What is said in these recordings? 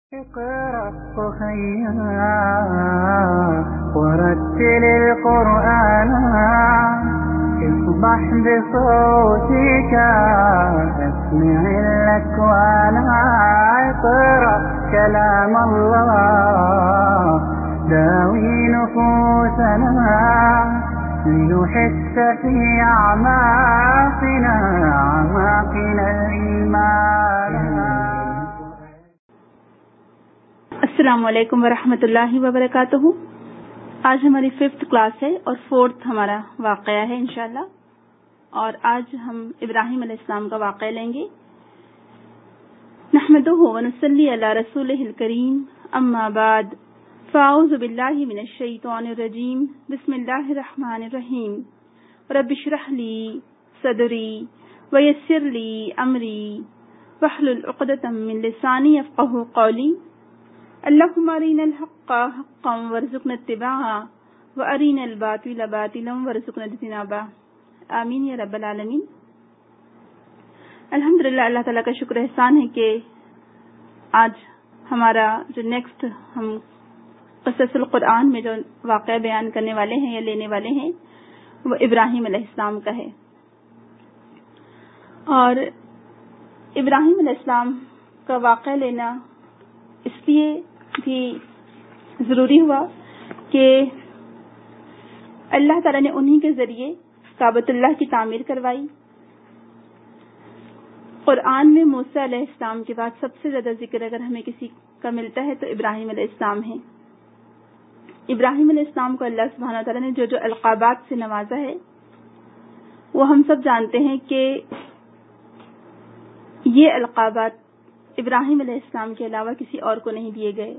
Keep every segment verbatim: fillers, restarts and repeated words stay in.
اقرأ أخيا ورتل القرآن اصبح بصوتك اسمع الأكوان اقرأ كلام الله داوي نفوسنا لنحس في أعماقنا أعماقنا الإيمان. السلام علیکم ورحمۃ اللہ وبرکاتہ. آج ہماری ففتھ کلاس ہے اور فورتھ ہمارا واقعہ ہے انشاءاللہ. اور آج ہم ابراہیم علیہ السلام کا واقعہ لیں گے. نحمدہ ونصلی علی رسولہ الکریم اما بعد فاعوذ باللہ من الشیطان الرجیم بسم اللہ الرحمن الرحیم. رب اشرح لی صدری ویسر لی امری واحلل عقدۃ من لسانی یفقہوا قولی. اللهم أرنا الحق حقا وارزقنا اتباعه وأرنا الباطل باطلا وارزقنا اجتنابه. آمین یا رب العالمین. الحمدللہ اللہ تعالیٰ کا شکر احسان ہے کہ آج ہمارا جو نیکسٹ ہم قصص القرآن میں جو واقعہ بیان کرنے والے ہیں یا لینے والے ہیں وہ ابراہیم علیہ السلام کا ہے. اور ابراہیم علیہ السلام کا واقعہ لینا اس لیے بھی ضروری ہوا کہ اللہ تعالیٰ نے انہی کے ذریعے کعبۃ اللہ کی تعمیر کروائی. قرآن میں موسیٰ علیہ السلام کے بعد سب سے زیادہ ذکر اگر ہمیں کسی کا ملتا ہے تو ابراہیم علیہ السلام ہے. ابراہیم علیہ السلام کو اللہ سبحانہ تعالیٰ نے جو جو القابات سے نوازا ہے وہ ہم سب جانتے ہیں کہ یہ القابات ابراہیم علیہ السلام کے علاوہ کسی اور کو نہیں دیے گئے.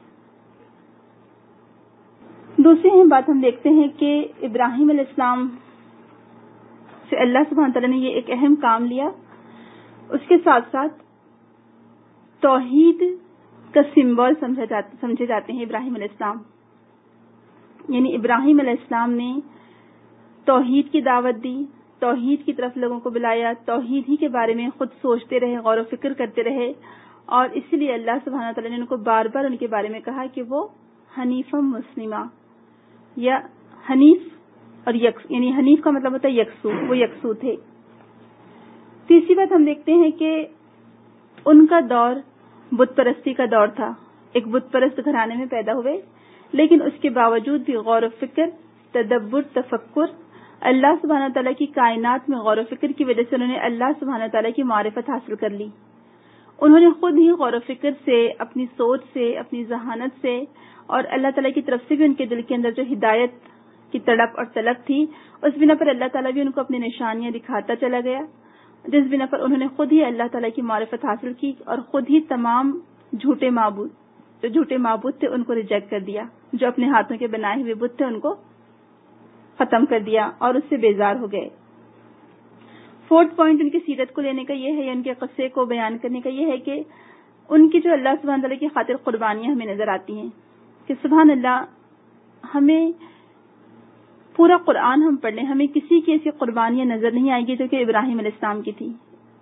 دوسری اہم بات ہم دیکھتے ہیں کہ ابراہیم علیہ السلام سے اللہ سبحانہ تعالیٰ نے یہ ایک اہم کام لیا. اس کے ساتھ ساتھ توحید کا سمبل سمجھے جاتے ہیں ابراہیم علیہ السلام. یعنی ابراہیم علیہ السلام نے توحید کی دعوت دی, توحید کی طرف لوگوں کو بلایا, توحید ہی کے بارے میں خود سوچتے رہے, غور و فکر کرتے رہے. اور اسی لیے اللہ سبحانہ تعالیٰ نے ان کو بار بار ان کے بارے میں کہا کہ وہ حنیفہ مسلمہ یا حنیف اور یکس, یعنی حنیف کا مطلب ہوتا ہے یکسو, وہ یکسو تھے. تیسری بات ہم دیکھتے ہیں کہ ان کا دور بت پرستی کا دور تھا. ایک بت پرست گھرانے میں پیدا ہوئے, لیکن اس کے باوجود بھی غور و فکر, تدبر, تفکر, اللہ سبحانہ تعالیٰ کی کائنات میں غور و فکر کی وجہ سے انہوں نے اللہ سبحانہ تعالیٰ کی معرفت حاصل کر لی. انہوں نے خود ہی غور و فکر سے, اپنی سوچ سے, اپنی ذہانت سے اور اللہ تعالیٰ کی طرف سے بھی ان کے دل کے اندر جو ہدایت کی تڑپ اور طلب تھی اس بنا پر اللہ تعالیٰ بھی ان کو اپنی نشانیاں دکھاتا چلا گیا, جس بنا پر انہوں نے خود ہی اللہ تعالیٰ کی معرفت حاصل کی اور خود ہی تمام جھوٹے معبود جو جھوٹے معبود تھے ان کو ریجیکٹ کر دیا. جو اپنے ہاتھوں کے بنائے ہوئے بت تھے ان کو ختم کر دیا اور اس سے بیزار ہو گئے. فورتھ پوائنٹ ان کی سیرت کو لینے کا یہ ہے, یا ان کے قصے کو بیان کرنے کا یہ ہے کہ ان کی جو اللہ سبحانہ تعالیٰ کی خاطر قربانیاں ہمیں نظر آتی ہیں کہ سبحان اللہ, ہمیں پورا قرآن ہم پڑھ لیں, ہمیں کسی کی ایسی قربانیاں نظر نہیں آئے گی جو کہ ابراہیم علیہ السلام کی تھی.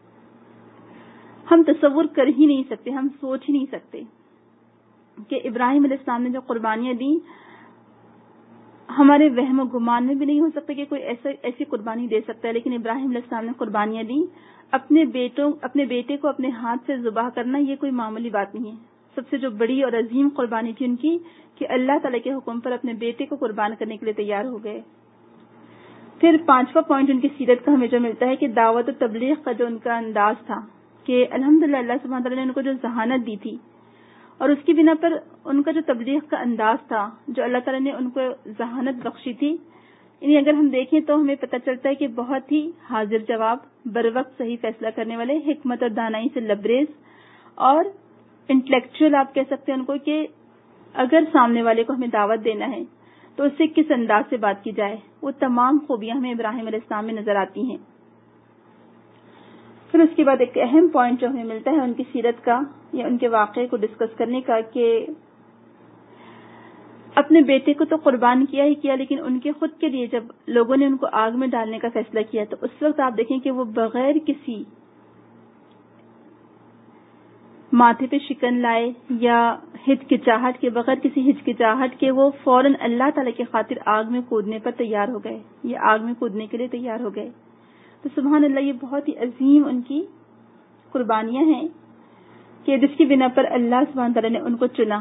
ہم تصور کر ہی نہیں سکتے, ہم سوچ ہی نہیں سکتے کہ ابراہیم علیہ السلام نے جو قربانیاں دی ہمارے وہم و گمان میں بھی نہیں ہو سکتا کہ کوئی ایسا ایسی قربانی دے سکتا ہے. لیکن ابراہیم علیہ السلام نے قربانیاں دی. اپنے بیٹوں اپنے بیٹے کو اپنے ہاتھ سے ذبح کرنا یہ کوئی معمولی بات نہیں ہے. سب سے جو بڑی اور عظیم قربانی تھی ان کی کہ اللہ تعالیٰ کے حکم پر اپنے بیٹے کو قربان کرنے کے لیے تیار ہو گئے. پھر پانچواں پوائنٹ ان کی سیرت کا ہمیں جو ملتا ہے کہ دعوت و تبلیغ کا جو ان کا انداز تھا کہ الحمدللہ اللہ سبحانہ تعالیٰ نے ان کو جو ذہانت دی تھی اور اس کی بنا پر ان کا جو تبلیغ کا انداز تھا, جو اللہ تعالیٰ نے ان کو ذہانت بخشی تھی, یعنی اگر ہم دیکھیں تو ہمیں پتہ چلتا ہے کہ بہت ہی حاضر جواب, بر وقت صحیح فیصلہ کرنے والے, حکمت اور دانائی سے لبریز اور انٹلیکچوئل آپ کہہ سکتے ہیں ان کو کہ اگر سامنے والے کو ہمیں دعوت دینا ہے تو اس سے کس انداز سے بات کی جائے, وہ تمام خوبیاں ہمیں ابراہیم علیہ السلام میں نظر آتی ہیں. پھر اس کے بعد ایک اہم پوائنٹ جو ہمیں ملتا ہے ان کی سیرت کا یا ان کے واقعے کو ڈسکس کرنے کا کہ اپنے بیٹے کو تو قربان کیا ہی کیا, لیکن ان کے خود کے لیے جب لوگوں نے ان کو آگ میں ڈالنے کا فیصلہ کیا تو اس وقت آپ دیکھیں کہ وہ بغیر کسی ماتھے پہ شکن لائے یا ہچکچاہٹ کے بغیر کسی ہچکچاہٹ کے وہ فوراً اللہ تعالیٰ کی خاطر آگ میں کودنے پر تیار ہو گئے، یہ آگ میں کودنے کے لیے تیار ہو گئے. تو سبحان اللہ، یہ بہت ہی عظیم ان کی قربانیاں ہیں کہ جس کی بنا پر اللہ سبحانہ تعالیٰ نے ان کو چنا.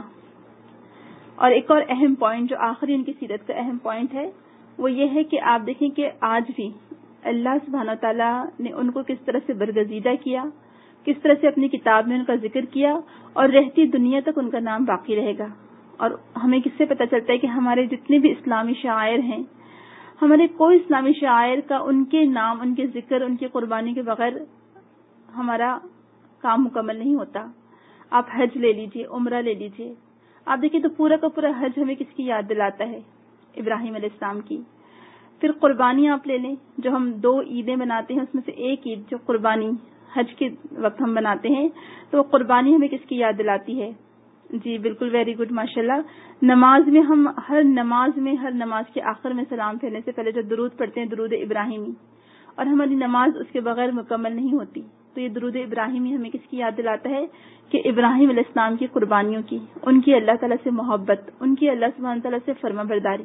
اور ایک اور اہم پوائنٹ جو آخری ان کی سیرت کا اہم پوائنٹ ہے وہ یہ ہے کہ آپ دیکھیں کہ آج بھی اللہ سبحانہ تعالیٰ نے ان کو کس طرح سے برگزیدہ کیا، کس طرح سے اپنی کتاب میں ان کا ذکر کیا، اور رہتی دنیا تک ان کا نام باقی رہے گا. اور ہمیں کس سے پتہ چلتا ہے کہ ہمارے جتنے بھی اسلامی شعائر ہیں، ہمارے کوئی اسلامی شاعر کا ان کے نام، ان کے ذکر، ان کی قربانی کے بغیر ہمارا کام مکمل نہیں ہوتا. آپ حج لے لیجئے، عمرہ لے لیجئے، آپ دیکھیں تو پورا کا پورا حج ہمیں کس کی یاد دلاتا ہے؟ ابراہیم علیہ السلام کی. پھر قربانی آپ لے لیں، جو ہم دو عیدیں مناتے ہیں اس میں سے ایک عید جو قربانی حج کے وقت ہم بناتے ہیں، تو وہ قربانی ہمیں کس کی یاد دلاتی ہے؟ جی بالکل، ویری گڈ، ماشاءاللہ. نماز میں ہم ہر نماز میں ہر نماز کے آخر میں سلام پھیرنے سے پہلے جو درود پڑھتے ہیں، درود ابراہیمی، اور ہماری نماز اس کے بغیر مکمل نہیں ہوتی. تو یہ درود ابراہیمی ہمیں کس کی یاد دلاتا ہے؟ کہ ابراہیم علیہ السلام کی قربانیوں کی، ان کی اللہ تعالیٰ سے محبت، ان کی اللہ سبحانہ تعالیٰ سے فرما برداری،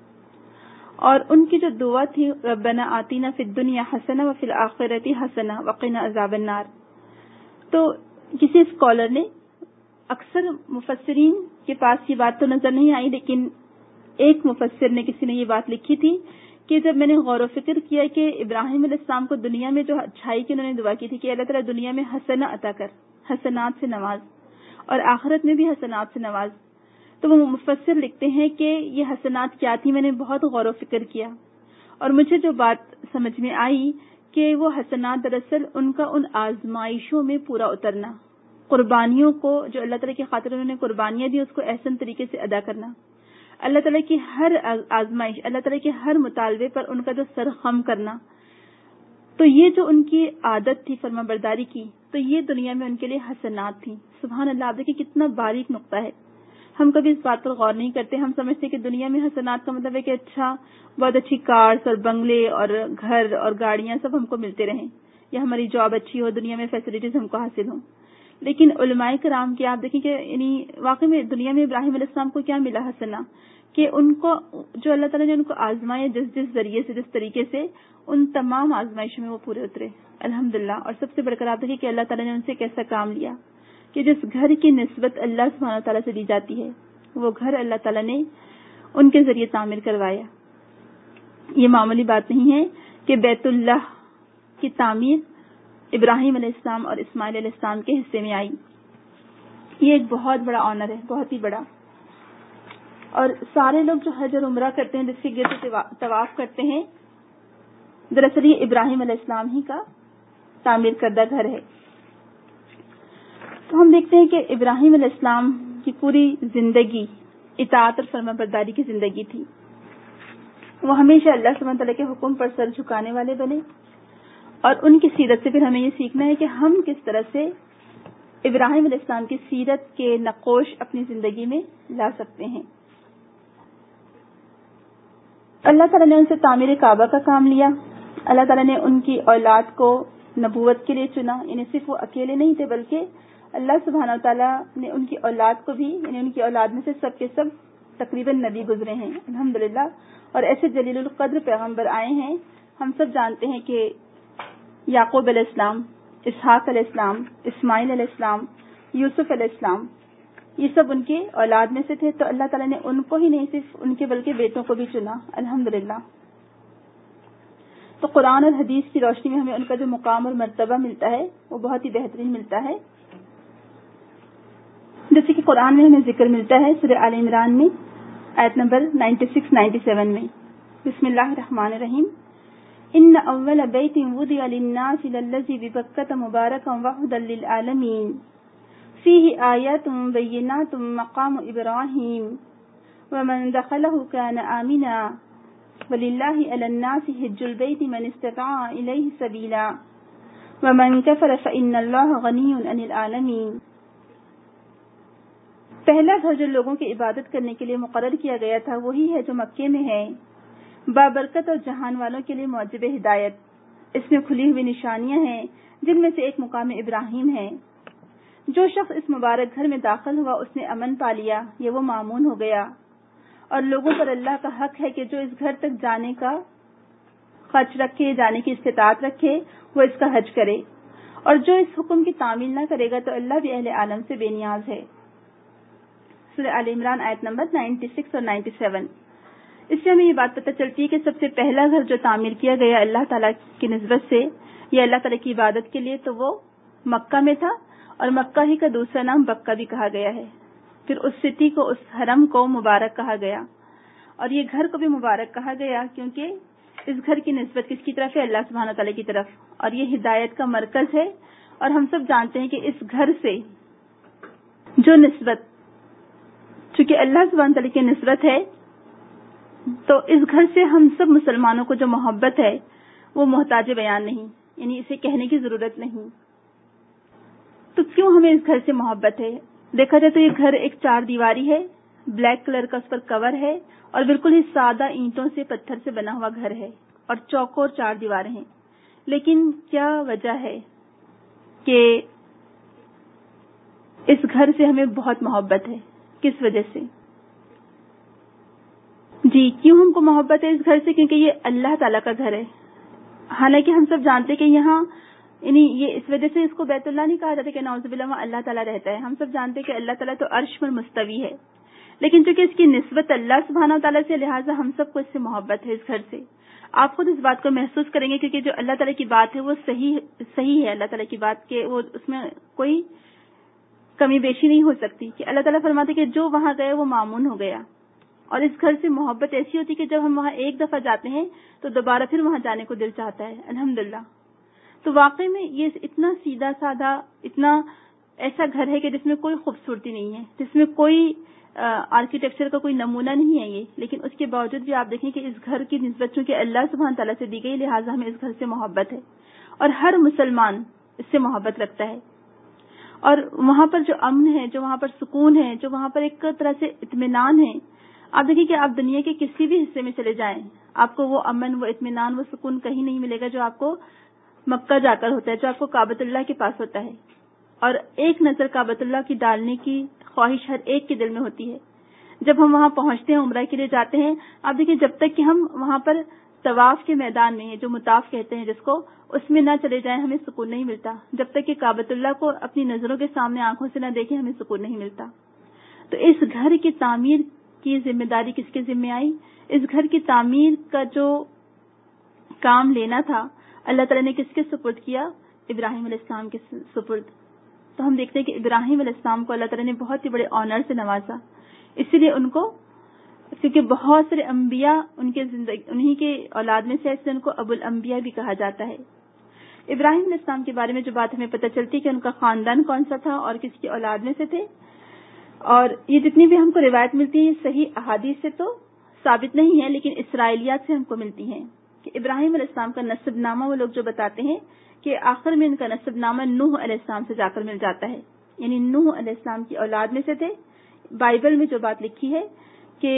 اور ان کی جو دعا تھی ربنا آتینا فی الدنیا حسنہ وفی الآخرۃ حسنہ وقنا عذاب النار. تو کسی اسکالر نے، اکثر مفسرین کے پاس یہ بات تو نظر نہیں آئی، لیکن ایک مفسر نے، کسی نے یہ بات لکھی تھی کہ جب میں نے غور و فکر کیا کہ ابراہیم علیہ السلام کو دنیا میں جو اچھائی کی انہوں نے دعا کی تھی کہ اللہ تعالیٰ دنیا میں حسنہ عطا کر، حسنات سے نواز، اور آخرت میں بھی حسنات سے نواز، تو وہ مفسر لکھتے ہیں کہ یہ حسنات کیا تھی. میں نے بہت غور و فکر کیا اور مجھے جو بات سمجھ میں آئی کہ وہ حسنات دراصل ان کا ان آزمائشوں میں پورا اترنا، قربانیوں کو جو اللہ تعالیٰ کی خاطر انہوں نے قربانیاں دی اس کو احسن طریقے سے ادا کرنا، اللہ تعالیٰ کی ہر آزمائش، اللہ تعالیٰ کے ہر مطالبے پر ان کا جو سر خم کرنا، تو یہ جو ان کی عادت تھی فرما برداری کی، تو یہ دنیا میں ان کے لیے حسنات تھی. سبحان اللہ، آپ دیکھیں کتنا باریک نقطہ ہے. ہم کبھی اس بات پر غور نہیں کرتے. ہم سمجھتے کہ دنیا میں حسنات کا مطلب ہے کہ اچھا، بہت اچھی کارز اور بنگلے اور گھر اور گاڑیاں سب ہم کو ملتے رہیں، یا ہماری جاب اچھی ہو، دنیا میں فیسلٹیز ہم کو حاصل ہوں. لیکن علماء کرام کے آپ دیکھیں کہ یعنی واقعی میں دنیا میں ابراہیم علیہ السلام کو کیا ملا حسنہ، کہ ان کو جو اللہ تعالیٰ نے ان کو آزمایا جس جس ذریعے سے، جس طریقے سے، ان تمام آزمائشوں میں وہ پورے اترے الحمدللہ. اور سب سے بڑھ کر آپ دیکھیں کہ اللہ تعالیٰ نے ان سے کیسا کام لیا کہ جس گھر کی نسبت اللہ سبحانہ تعالیٰ سے دی جاتی ہے وہ گھر اللہ تعالیٰ نے ان کے ذریعے تعمیر کروایا. یہ معمولی بات نہیں ہے کہ بیت اللہ کی تعمیر ابراہیم علیہ السلام اور اسماعیل علیہ السلام کے حصے میں آئی. یہ ایک بہت بڑا آنر ہے، بہت ہی بڑا. اور سارے لوگ جو حج اور عمرہ کرتے ہیں، جس کے گرد طواف کرتے ہیں، دراصل یہ ابراہیم علیہ السلام ہی کا تعمیر کردہ گھر ہے. تو ہم دیکھتے ہیں کہ ابراہیم علیہ السلام کی پوری زندگی اطاعت اور فرما برداری کی زندگی تھی. وہ ہمیشہ اللہ سبحانہ تعالیٰ کے حکم پر سر جھکانے والے بنے، اور ان کی سیرت سے پھر ہمیں یہ سیکھنا ہے کہ ہم کس طرح سے ابراہیم علیہ السلام کی سیرت کے نقوش اپنی زندگی میں لا سکتے ہیں. اللہ تعالیٰ نے ان سے تعمیر کعبہ کا کام لیا. اللہ تعالیٰ نے ان کی اولاد کو نبوت کے لیے چنا. یعنی صرف وہ اکیلے نہیں تھے بلکہ اللہ سبحانہ تعالیٰ نے ان کی اولاد کو بھی، یعنی ان کی اولاد میں سے سب کے سب تقریباً نبی گزرے ہیں الحمدللہ. اور ایسے جلیل القدر پیغمبر آئے ہیں. ہم سب جانتے ہیں کہ یعقوب علیہ السلام، اسحاق علیہ السلام، اسماعیل علیہ السلام، یوسف علیہ السلام، یہ سب ان کے اولاد میں سے تھے. تو اللہ تعالیٰ نے ان کو ہی نہیں صرف ان کے بلکہ بیٹوں کو بھی چنا الحمدللہ. تو قرآن اور حدیث کی روشنی میں ہمیں ان کا جو مقام اور مرتبہ ملتا ہے وہ بہت ہی بہترین ملتا ہے. جیسے کہ قرآن میں ہمیں ذکر ملتا ہے سورہ آل عمران میں آیت نمبر چھیانوے سینتاسی میں، بسم اللہ الرحمن الرحیم، ان اول بیت وضع للناس للذی ببکۃ مبارکا وہدی للعالمین فیہ آیات بینات مقام ابراہیم ومن دخلہ کان آمنا وللہ علی الناس حج البیت من استطاع الیہ سبیلا ومن کفر فإن اللہ غنی عن العالمین. پہلا گھر جو لوگوں کی عبادت کرنے کے لیے مقرر کیا گیا تھا وہی ہے جو مکے میں ہے، بابرکت اور جہان والوں کے لیے موجب ہدایت. اس میں کھلی ہوئی نشانیاں ہیں جن میں سے ایک مقام ابراہیم ہے جو شخص اس مبارک گھر میں داخل ہوا اس نے امن پا لیا، یہ وہ مامون ہو گیا، اور لوگوں پر اللہ کا حق ہے کہ جو اس گھر تک جانے کا خرچ رکھے، جانے کی استطاعت رکھے، وہ اس کا حج کرے، اور جو اس حکم کی تعمیل نہ کرے گا تو اللہ بھی اہل عالم سے بے نیاز ہے۔ سورہ آل عمران آیت نمبر چھیانوے اور سینتالیس۔ اس سے ہمیں یہ بات پتہ چلتی ہے کہ سب سے پہلا گھر جو تعمیر کیا گیا اللہ تعالیٰ کی نسبت سے یا اللہ تعالیٰ کی عبادت کے لیے تو وہ مکہ میں تھا، اور مکہ ہی کا دوسرا نام بکہ بھی کہا گیا ہے۔ پھر اس سٹی کو، اس حرم کو مبارک کہا گیا، اور یہ گھر کو بھی مبارک کہا گیا کیونکہ اس گھر کی نسبت کس کی طرف ہے؟ اللہ سبحانہ تعالیٰ کی طرف، اور یہ ہدایت کا مرکز ہے۔ اور ہم سب جانتے ہیں کہ اس گھر سے جو نسبت، چونکہ اللہ سبحانہ تعالیٰ کی نسبت ہے، تو اس گھر سے ہم سب مسلمانوں کو جو محبت ہے وہ محتاج بیان نہیں، یعنی اسے کہنے کی ضرورت نہیں۔ تو کیوں ہمیں اس گھر سے محبت ہے؟ دیکھا جائے تو یہ گھر ایک چار دیواری ہے، بلیک کلر کا اس پر کور ہے، اور بالکل ہی سادہ اینٹوں سے، پتھر سے بنا ہوا گھر ہے، اور چوکور چار دیواریں ہیں۔ لیکن کیا وجہ ہے کہ اس گھر سے ہمیں بہت محبت ہے؟ کس وجہ سے؟ جی، کیوں ہم کو محبت ہے اس گھر سے؟ کیونکہ یہ اللہ تعالیٰ کا گھر ہے۔ حالانکہ ہم سب جانتے کہ یہاں، یعنی یہ اس وجہ سے اس کو بیت اللہ نہیں کہا جاتا کہ نعوذ باللہ وہاں اللہ تعالیٰ رہتا ہے۔ ہم سب جانتے کہ اللہ تعالیٰ تو عرش پر مستوی ہے، لیکن چونکہ اس کی نسبت اللہ سبحانہ تعالیٰ سے، لہٰذا ہم سب کو اس سے محبت ہے، اس گھر سے۔ آپ خود اس بات کو محسوس کریں گے کیونکہ جو اللہ تعالیٰ کی بات ہے وہ صحیح صحیح ہے، اللہ تعالیٰ کی بات کے وہ اس میں کوئی کمی بیشی نہیں ہو سکتی کہ اللہ تعالیٰ فرماتے کہ جو وہاں گئے وہ مامون ہو گیا۔ اور اس گھر سے محبت ایسی ہوتی کہ جب ہم وہاں ایک دفعہ جاتے ہیں تو دوبارہ پھر وہاں جانے کو دل چاہتا ہے، الحمدللہ۔ تو واقعی میں یہ اتنا سیدھا سادہ، اتنا ایسا گھر ہے کہ جس میں کوئی خوبصورتی نہیں ہے، جس میں کوئی آرکیٹیکچر کا کوئی نمونہ نہیں ہے یہ، لیکن اس کے باوجود بھی آپ دیکھیں کہ اس گھر کی نسبت چونکہ اللہ سبحانہ تعالیٰ سے دی گئی، لہٰذا ہمیں اس گھر سے محبت ہے، اور ہر مسلمان اس سے محبت رکھتا ہے۔ اور وہاں پر جو امن ہے، جو وہاں پر سکون ہے، جو وہاں پر ایک طرح سے اطمینان ہے، آپ دیکھیں کہ آپ دنیا کے کسی بھی حصے میں چلے جائیں، آپ کو وہ امن، وہ اطمینان، وہ سکون کہیں نہیں ملے گا جو آپ کو مکہ جا کر ہوتا ہے، جو آپ کو کعبۃ اللہ کے پاس ہوتا ہے۔ اور ایک نظر کعبۃ اللہ کی ڈالنے کی خواہش ہر ایک کے دل میں ہوتی ہے۔ جب ہم وہاں پہنچتے ہیں، عمرہ کے لیے جاتے ہیں، آپ دیکھیں جب تک کہ ہم وہاں پر طواف کے میدان میں، جو مطاف کہتے ہیں جس کو، اس میں نہ چلے جائیں ہمیں سکون نہیں ملتا۔ جب تک کہ کعبۃ اللہ کو اپنی نظروں کے سامنے آنکھوں سے نہ دیکھیں ہمیں سکون نہیں ملتا۔ تو اس گھر کی تعمیر کی ذمہ داری کس کے ذمہ آئی؟ اس گھر کی تعمیر کا جو کام لینا تھا اللہ تعالیٰ نے کس کے سپرد کیا؟ ابراہیم علیہ السلام کے سپرد۔ تو ہم دیکھتے ہیں کہ ابراہیم علیہ السلام کو اللہ تعالیٰ نے بہت ہی بڑے آنر سے نوازا، اسی لیے ان کو، کیونکہ بہت سارے انبیاء ان کے زندگی انہی کے اولاد میں سے، اس لیے ان کو ابو الانبیاء بھی کہا جاتا ہے۔ ابراہیم علیہ السلام کے بارے میں جو بات ہمیں پتہ چلتی ہے کہ ان کا خاندان کون سا تھا اور کس کی اولاد میں سے تھے، اور یہ جتنی بھی ہم کو روایت ملتی ہے صحیح احادیث سے تو ثابت نہیں ہے، لیکن اسرائیلیات سے ہم کو ملتی ہیں کہ ابراہیم علیہ السلام کا نسب نامہ وہ لوگ جو بتاتے ہیں کہ آخر میں ان کا نسب نامہ نوح علیہ السلام سے جا کر مل جاتا ہے، یعنی نوح علیہ السلام کی اولاد میں سے تھے۔ بائبل میں جو بات لکھی ہے کہ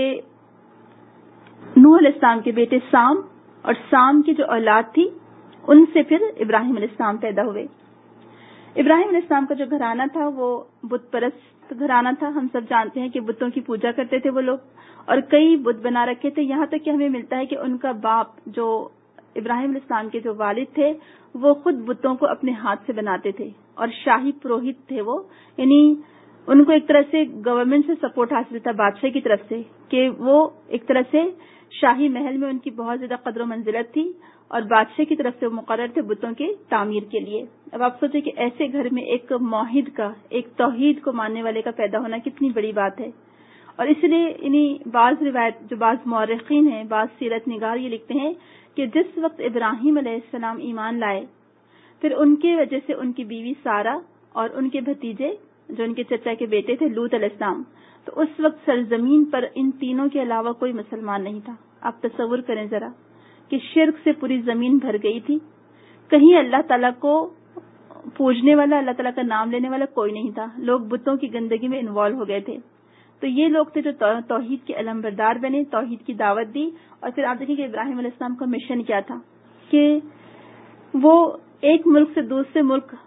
نوح علیہ السلام کے بیٹے سام، اور سام کی جو اولاد تھی ان سے پھر ابراہیم علیہ السلام پیدا ہوئے۔ ابراہیم علیہ السلام کا جو گھرانہ تھا وہ بت پرست گھرانہ تھا۔ ہم سب جانتے ہیں کہ بتوں کی پوجا کرتے تھے وہ لوگ، اور کئی بت بنا رکھے تھے، یہاں تک کہ ہمیں ملتا ہے کہ ان کا باپ جو ابراہیم علیہ السلام کے جو والد تھے وہ خود بتوں کو اپنے ہاتھ سے بناتے تھے، اور شاہی پروہت تھے وہ، یعنی ان کو ایک طرح سے گورنمنٹ سے سپورٹ حاصل تھا بادشاہ کی طرف سے، کہ وہ ایک طرح سے شاہی محل میں ان کی بہت زیادہ قدر و منزلت تھی، اور بادشاہ کی طرف سے وہ مقرر تھے بتوں کے تعمیر کے لیے۔ اب آپ سوچیں کہ ایسے گھر میں ایک موحد کا، ایک توحید کو ماننے والے کا پیدا ہونا کتنی بڑی بات ہے۔ اور اس لیے انہیں بعض روایت، جو بعض مورخین ہیں، بعض سیرت نگار یہ لکھتے ہیں کہ جس وقت ابراہیم علیہ السلام ایمان لائے، پھر ان کی وجہ سے ان کی بیوی سارہ اور ان کے بھتیجے جو ان کے چچا کے بیٹے تھے لوط علیہ السلام، تو اس وقت سرزمین پر ان تینوں کے علاوہ کوئی مسلمان نہیں تھا۔ آپ تصور کریں ذرا کہ شرک سے پوری زمین بھر گئی تھی، کہیں اللہ تعالیٰ کو پوجنے والا، اللہ تعالیٰ کا نام لینے والا کوئی نہیں تھا، لوگ بتوں کی گندگی میں انوالو ہو گئے تھے۔ تو یہ لوگ تھے جو توحید کے علم بردار بنے، توحید کی دعوت دی، اور پھر آپ دیکھیں کہ ابراہیم علیہ السلام کا مشن کیا تھا کہ وہ ایک ملک سے دوسرے ملک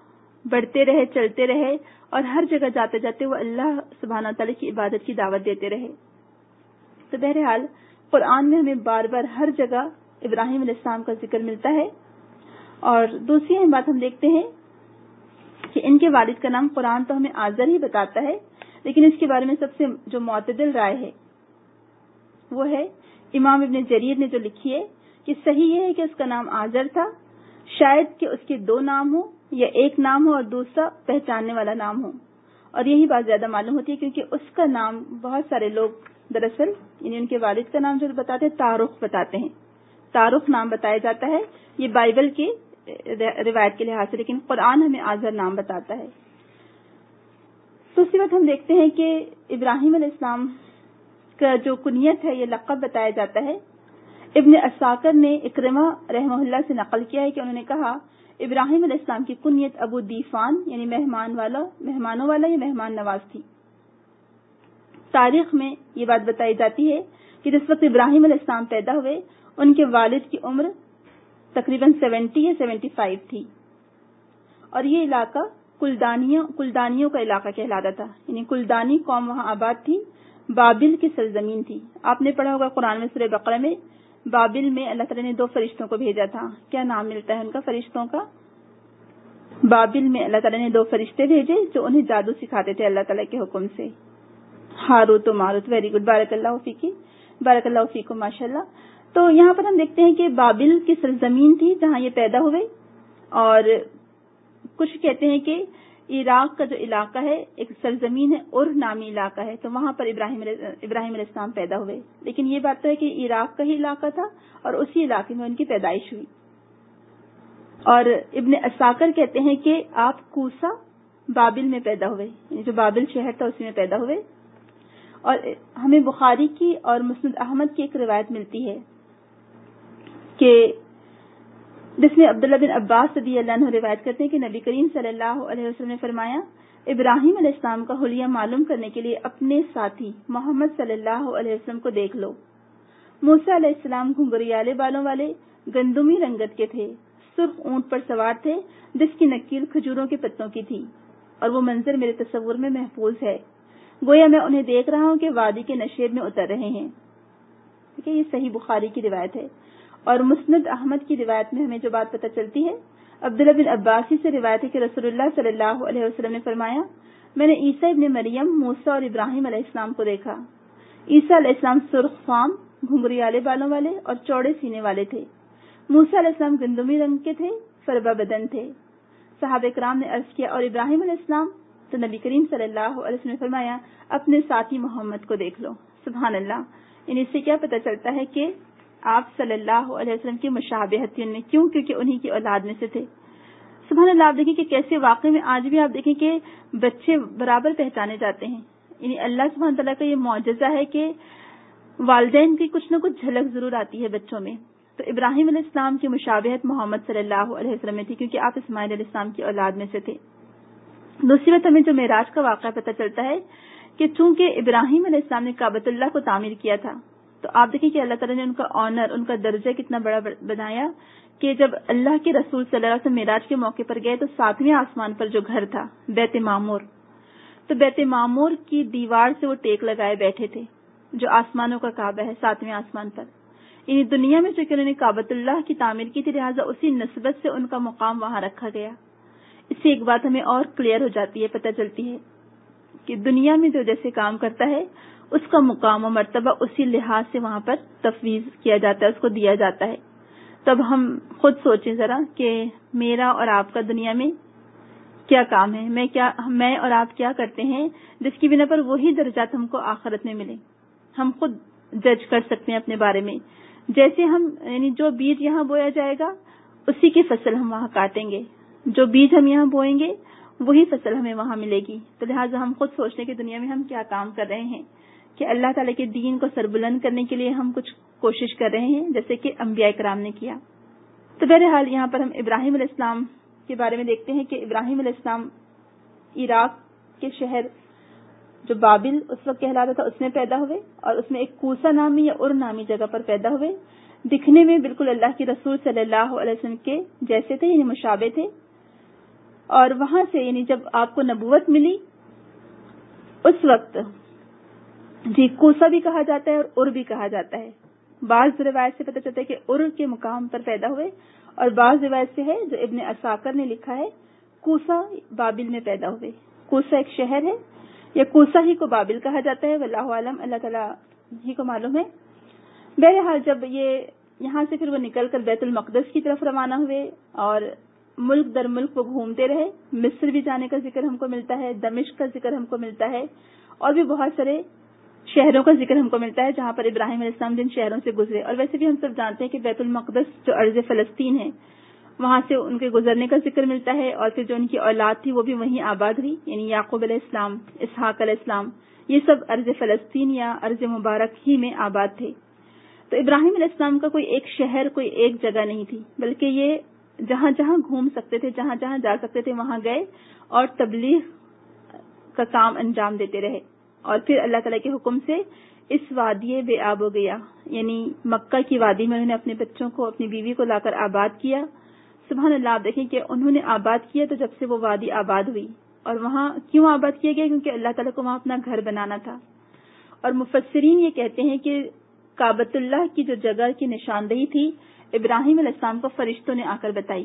بڑھتے رہے, چلتے رہے اور ہر جگہ جاتے جاتے وہ اللہ سبحانہ تعالیٰ کی عبادت کی دعوت دیتے رہے. تو بہرحال قرآن میں ہمیں بار بار ہر جگہ ابراہیم علیہ السلام کا ذکر ملتا ہے. اور دوسری اہم بات ہم دیکھتے ہیں کہ ان کے والد کا نام قرآن تو ہمیں آزر ہی بتاتا ہے, لیکن اس کے بارے میں سب سے جو معتدل رائے ہے وہ ہے امام ابن جریر نے جو لکھی ہے کہ صحیح یہ ہے کہ اس کا نام آزر تھا, شاید کہ اس کے دو نام ہو یا ایک نام ہو اور دوسرا پہچاننے والا نام ہو. اور یہی بات زیادہ معلوم ہوتی ہے کیونکہ اس کا نام بہت سارے لوگ دراصل یعنی ان کے والد کا نام جو بتاتے ہیں تارخ بتاتے ہیں, تارخ نام بتایا جاتا ہے یہ بائبل کی روایت کے لحاظ سے, لیکن قرآن ہمیں آزر نام بتاتا ہے. تو اسی وقت ہم دیکھتے ہیں کہ ابراہیم علیہ السلام کا جو کنیت ہے یہ لقب بتایا جاتا ہے. ابن اساکر نے اکرمہ رحمہ اللہ سے نقل کیا ہے کہ انہوں نے کہا ابراہیم علیہ السلام کی کنیت ابو دیفان یعنی مہمان والا مہمانوں والا یا مہمان نواز تھی. تاریخ میں یہ بات بتائی جاتی ہے کہ جس وقت ابراہیم علیہ السلام پیدا ہوئے ان کے والد کی عمر تقریباً سیونٹی یا سیونٹی فائیو تھی, اور یہ علاقہ کلدانیوں کلدانیوں کا علاقہ کہلاتا تھا. یعنی کلدانی قوم وہاں آباد تھی, بابل کی سرزمین تھی. آپ نے پڑھا ہوگا قرآن میں سورہ بقرہ میں بابل میں اللہ تعالیٰ نے دو فرشتوں کو بھیجا تھا. کیا نام ملتا ہے ان کا فرشتوں کا؟ بابل میں اللہ تعالیٰ نے دو فرشتے بھیجے جو انہیں جادو سکھاتے تھے اللہ تعالیٰ کے حکم سے, ہاروت و ماروت. ویری گڈ, بارک اللہ فیکی, بارک اللہ فیکم, ماشاء اللہ. تو یہاں پر ہم دیکھتے ہیں کہ بابل کی سرزمین تھی جہاں یہ پیدا ہوئے, اور کچھ کہتے ہیں کہ عراق کا جو علاقہ ہے ایک سرزمین ہے اور نامی علاقہ ہے, تو وہاں پر ابراہیم ابراہیم علیہ السلام پیدا ہوئے. لیکن یہ بات تو ہے کہ عراق کا ہی علاقہ تھا اور اسی علاقے میں ان کی پیدائش ہوئی. اور ابن اساکر کہتے ہیں کہ آپ کوسا بابل میں پیدا ہوئے, یعنی جو بابل شہر تھا اسی میں پیدا ہوئے. اور ہمیں بخاری کی اور مسند احمد کی ایک روایت ملتی ہے کہ جس میں عبداللہ بن عباس رضی اللہ عنہ روایت کرتے ہیں کہ نبی کریم صلی اللہ علیہ وسلم نے فرمایا ابراہیم علیہ السلام کا حلیہ معلوم کرنے کے لیے اپنے ساتھی محمد صلی اللہ علیہ وسلم کو دیکھ لو. موسیٰ علیہ السلام گھنگریالے بالوں والے گندمی رنگت کے تھے, سرخ اونٹ پر سوار تھے جس کی نکیل کھجوروں کے پتوں کی تھی, اور وہ منظر میرے تصور میں محفوظ ہے, گویا میں انہیں دیکھ رہا ہوں کہ وادی کے نشیب میں اتر رہے ہیں. ٹھیک ہے, یہ صحیح بخاری کی روایت ہے. اور مسند احمد کی روایت میں ہمیں جو بات پتہ چلتی ہے عبداللہ بن عباسی سے روایت ہے کہ رسول اللہ صلی اللہ علیہ وسلم نے فرمایا میں نے عیسیٰ ابن مریم, موسیٰ اور ابراہیم علیہ السلام کو دیکھا. عیسیٰ علیہ السلام سرخ فام, گھنگریالے بالوں والے اور چوڑے سینے والے تھے. موسیٰ علیہ السلام گندمی رنگ کے تھے, فربا بدن تھے. صحابہ کرام نے عرض کیا اور ابراہیم علیہ السلام؟ تو نبی کریم صلی اللہ علیہ وسلم نے فرمایا اپنے ساتھی محمد کو دیکھ لو. سبحان اللہ. ان اس سے کیا پتہ چلتا ہے کہ آپ صلی اللہ علیہ وسلم کی مشابہت تھی ان میں. کیوں؟ کیونکہ انہی کی اولاد میں سے تھے. سبحان اللہ. آپ دیکھیں کہ کیسے واقعے میں آج بھی آپ دیکھیں کہ بچے برابر پہچانے جاتے ہیں. یعنی اللہ سبحانہ تعالیٰ کا یہ معجزہ ہے کہ والدین کی کچھ نہ کچھ جھلک ضرور آتی ہے بچوں میں. تو ابراہیم علیہ السلام کی مشابہت محمد صلی اللہ علیہ وسلم میں تھی کیونکہ آپ اسماعیل علیہ السلام کی اولاد میں سے تھے. دوسری بات ہمیں جو معراج کا واقعہ پتہ چلتا ہے کہ چونکہ ابراہیم علیہ السلام نے کعبۃ اللہ کو تعمیر کیا تھا, تو آپ دیکھیں کہ اللہ تعالیٰ نے ان کا آنر, ان کا درجہ کتنا بڑا بنایا کہ جب اللہ کے رسول صلی اللہ علیہ وسلم معراج کے موقع پر گئے تو ساتویں آسمان پر جو گھر تھا بیت معمور, تو بیت معمور کی دیوار سے وہ ٹیک لگائے بیٹھے تھے جو آسمانوں کا کعبہ ہے ساتویں آسمان پر. یعنی دنیا میں چونکہ انہوں نے کعبۃ اللہ کی تعمیر کی تھی لہٰذا اسی نسبت سے ان کا مقام وہاں رکھا گیا. اس سے ایک بات ہمیں اور کلیئر ہو جاتی ہے, پتہ چلتی ہے کہ دنیا میں جو جیسے کام کرتا ہے اس کا مقام و مرتبہ اسی لحاظ سے وہاں پر تفویض کیا جاتا ہے, اس کو دیا جاتا ہے. تب ہم خود سوچیں ذرا کہ میرا اور آپ کا دنیا میں کیا کام ہے, میں کیا میں اور آپ کیا کرتے ہیں جس کی بنا پر وہی درجات ہم کو آخرت میں ملیں. ہم خود جج کر سکتے ہیں اپنے بارے میں. جیسے ہم یعنی جو بیج یہاں بویا جائے گا اسی کی فصل ہم وہاں کاٹیں گے, جو بیج ہم یہاں بوئیں گے وہی فصل ہمیں وہاں ملے گی. تو لہٰذا ہم خود سوچنے کہ دنیا میں ہم کیا کام کر رہے ہیں کہ اللہ تعالیٰ کے دین کو سربلند کرنے کے لیے ہم کچھ کوشش کر رہے ہیں جیسے کہ انبیاء کرام نے کیا. تو بہرحال یہاں پر ہم ابراہیم علیہ السلام کے بارے میں دیکھتے ہیں کہ ابراہیم علیہ السلام عراق کے شہر جو بابل اس وقت کہلاتا تھا اس میں پیدا ہوئے, اور اس میں ایک کوسا نامی یا ار نامی جگہ پر پیدا ہوئے. دکھنے میں بالکل اللہ کے رسول صلی اللہ علیہ وسلم کے جیسے تھے, یعنی مشابہ تھے. اور وہاں سے یعنی جب آپ کو نبوت ملی اس وقت جی کوسا بھی کہا جاتا ہے اور ار بھی کہا جاتا ہے. بعض روایت سے پتہ چلتا ہے کہ ار کے مقام پر پیدا ہوئے, اور بعض روایت سے ہے جو ابن عساکر نے لکھا ہے کوسا بابل میں پیدا ہوئے. کوسا ایک شہر ہے, یا کوسا ہی کو بابل کہا جاتا ہے, واللہ عالم, اللہ تعالیٰ ہی کو معلوم ہے. بہرحال جب یہ یہاں سے پھر وہ نکل کر بیت المقدس کی طرف روانہ ہوئے اور ملک در ملک وہ گھومتے رہے. مصر بھی جانے کا ذکر ہم کو ملتا ہے, دمشق کا ذکر ہم کو ملتا ہے, اور بھی بہت سارے شہروں کا ذکر ہم کو ملتا ہے جہاں پر ابراہیم علیہ السلام جن شہروں سے گزرے. اور ویسے بھی ہم سب جانتے ہیں کہ بیت المقدس جو ارض فلسطین ہے وہاں سے ان کے گزرنے کا ذکر ملتا ہے, اور پھر جو ان کی اولاد تھی وہ بھی وہیں آباد ہوئی, یعنی یعقوب علیہ السلام, اسحاق علیہ السلام, یہ سب ارض فلسطین یا ارض مبارک ہی میں آباد تھے. تو ابراہیم علیہ السلام کا کوئی ایک شہر, کوئی ایک جگہ نہیں تھی, بلکہ یہ جہاں جہاں گھوم سکتے تھے, جہاں جہاں جا سکتے تھے وہاں گئے اور تبلیغ کا کام انجام دیتے رہے. اور پھر اللہ تعالیٰ کے حکم سے اس وادی بے آب ہو گیا, یعنی مکہ کی وادی میں انہوں نے اپنے بچوں کو, اپنی بیوی کو لا کر آباد کیا. سبحان اللہ, آپ دیکھیں کہ انہوں نے آباد کیا تو جب سے وہ وادی آباد ہوئی. اور وہاں کیوں آباد کیا گیا؟ کیونکہ اللہ تعالیٰ کو وہاں اپنا گھر بنانا تھا. اور مفسرین یہ کہتے ہیں کہ کعبۃ اللہ کی جو جگہ کی نشاندہی تھی ابراہیم علیہ السلام کو فرشتوں نے آ کر بتائی,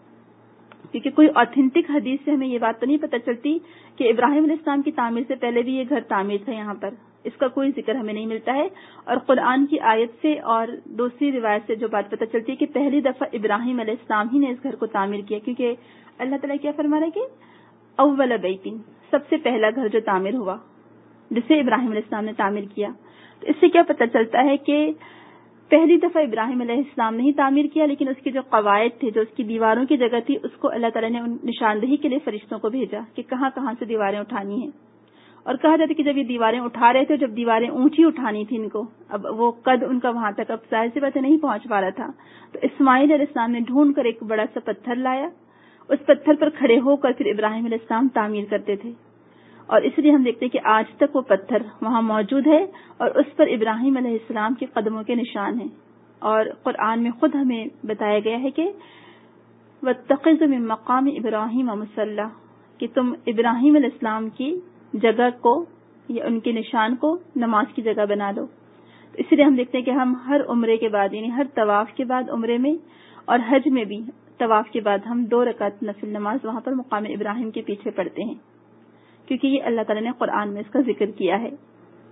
کیونکہ کوئی آتھینٹک حدیث سے ہمیں یہ بات تو نہیں پتہ چلتی کہ ابراہیم علیہ السلام کی تعمیر سے پہلے بھی یہ گھر تعمیر تھا یہاں پر, اس کا کوئی ذکر ہمیں نہیں ملتا ہے. اور قرآن کی آیت سے اور دوسری روایت سے جو بات پتہ چلتی ہے کہ پہلی دفعہ ابراہیم علیہ السلام ہی نے اس گھر کو تعمیر کیا, کیونکہ اللہ تعالیٰ کیا فرما رہا ہے کہ اول بیتن, سب سے پہلا گھر جو تعمیر ہوا جسے ابراہیم علیہ السلام نے تعمیر کیا. تو اس سے کیا پتہ چلتا ہے کہ پہلی دفعہ ابراہیم علیہ السلام نے ہی تعمیر کیا, لیکن اس کے جو قواعد تھے, جو اس کی دیواروں کی جگہ تھی, اس کو اللہ تعالیٰ نے نشاندہی کے لیے فرشتوں کو بھیجا کہ کہاں کہاں سے دیواریں اٹھانی ہیں. اور کہا جاتا ہے کہ جب یہ دیواریں اٹھا رہے تھے, جب دیواریں اونچی اٹھانی تھی ان کو, اب وہ قد ان کا وہاں تک اب ظاہر سی بات نہیں پہنچ پا رہا تھا, تو اسماعیل علیہ السلام نے ڈھونڈ کر ایک بڑا سا پتھر لایا, اس پتھر پر کھڑے ہو کر پھر ابراہیم علیہ السلام تعمیر کرتے تھے. اور اس لیے ہم دیکھتے ہیں کہ آج تک وہ پتھر وہاں موجود ہے اور اس پر ابراہیم علیہ السلام کے قدموں کے نشان ہیں. اور قرآن میں خود ہمیں بتایا گیا ہے کہ وَاتَّخِذُ مِن مَّقَامِ إِبْرَاهِيمَ مُصَلًّى, کہ تم ابراہیم علیہ السلام کی جگہ کو یا ان کے نشان کو نماز کی جگہ بنا لو. تو اس لیے ہم دیکھتے ہیں کہ ہم ہر عمرے کے بعد, یعنی ہر طواف کے بعد عمرے میں اور حج میں بھی طواف کے بعد ہم دو رکعت نفل نماز وہاں پر مقام ابراہیم کے پیچھے پڑھتے ہیں, کیونکہ یہ اللہ تعالیٰ نے قرآن میں اس کا ذکر کیا ہے.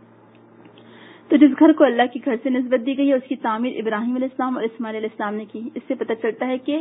تو جس گھر کو اللہ کے گھر سے نسبت دی گئی ہے اس کی تعمیر ابراہیم علیہ السلام اور اسماعیل علیہ السلام نے کی. اس سے پتہ چلتا ہے کہ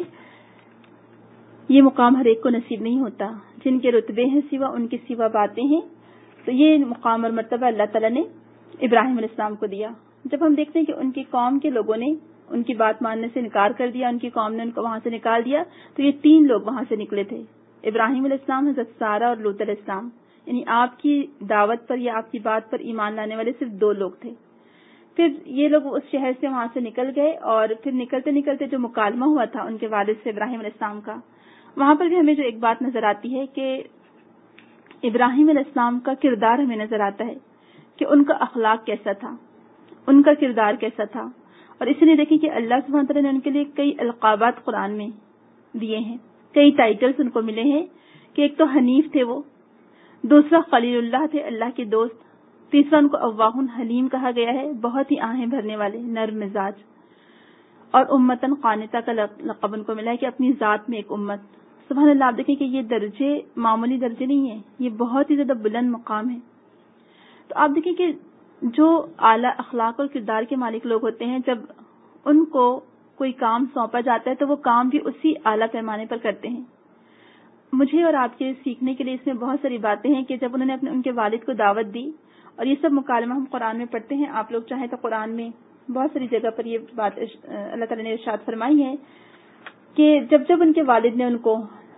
یہ مقام ہر ایک کو نصیب نہیں ہوتا, جن کے رتبے ہیں سوا ان کی سوا باتیں ہیں. تو یہ مقام اور مرتبہ اللہ تعالیٰ نے ابراہیم علیہ السلام کو دیا. جب ہم دیکھتے ہیں کہ ان کی قوم کے لوگوں نے ان کی بات ماننے سے انکار کر دیا, ان کی قوم نے ان کو وہاں سے نکال دیا, تو یہ تین لوگ وہاں سے نکلے تھے, ابراہیم علیہ السلام, حضرت سارہ اور لوط علیہ السلام. یعنی آپ کی دعوت پر یا آپ کی بات پر ایمان لانے والے صرف دو لوگ تھے. پھر یہ لوگ اس شہر سے وہاں سے نکل گئے, اور پھر نکلتے نکلتے جو مکالمہ ہوا تھا ان کے والد سے ابراہیم علیہ السلام کا, وہاں پر بھی ہمیں جو ایک بات نظر آتی ہے کہ ابراہیم علیہ السلام کا کردار ہمیں نظر آتا ہے کہ ان کا اخلاق کیسا تھا, ان کا کردار کیسا تھا. اور اس لیے دیکھیں کہ اللہ سبحانہ وتعالیٰ نے ان کے لیے کئی القابات قرآن میں دیے ہیں, کئی ٹائٹلز ان کو ملے ہیں کہ ایک تو حنیف تھے وہ, دوسرا خلیل اللہ تھے, اللہ کے دوست, تیسرا ان کو اواہ حلیم کہا گیا ہے, بہت ہی آہیں بھرنے والے, نرم مزاج, اور امتن قانتہ کا لقب ان کو ملا ہے کہ اپنی ذات میں ایک امت. سبحان اللہ, آپ دیکھیں کہ یہ درجے معمولی درجے نہیں ہیں, یہ بہت ہی زیادہ بلند مقام ہے. تو آپ دیکھیں کہ جو اعلیٰ اخلاق اور کردار کے مالک لوگ ہوتے ہیں, جب ان کو کوئی کام سونپا جاتا ہے تو وہ کام بھی اسی اعلیٰ پیمانے پر کرتے ہیں. مجھے اور آپ کے سیکھنے کے لیے اس میں بہت ساری باتیں ہیں کہ جب انہوں نے اپنے ان کے والد کو دعوت دی, اور یہ سب مکالمہ ہم قرآن میں پڑھتے ہیں, آپ لوگ چاہیں تو قرآن میں بہت ساری جگہ پر یہ بات اللہ تعالیٰ نے ارشاد فرمائی ہے کہ جب جب ان کے والد نے ان کو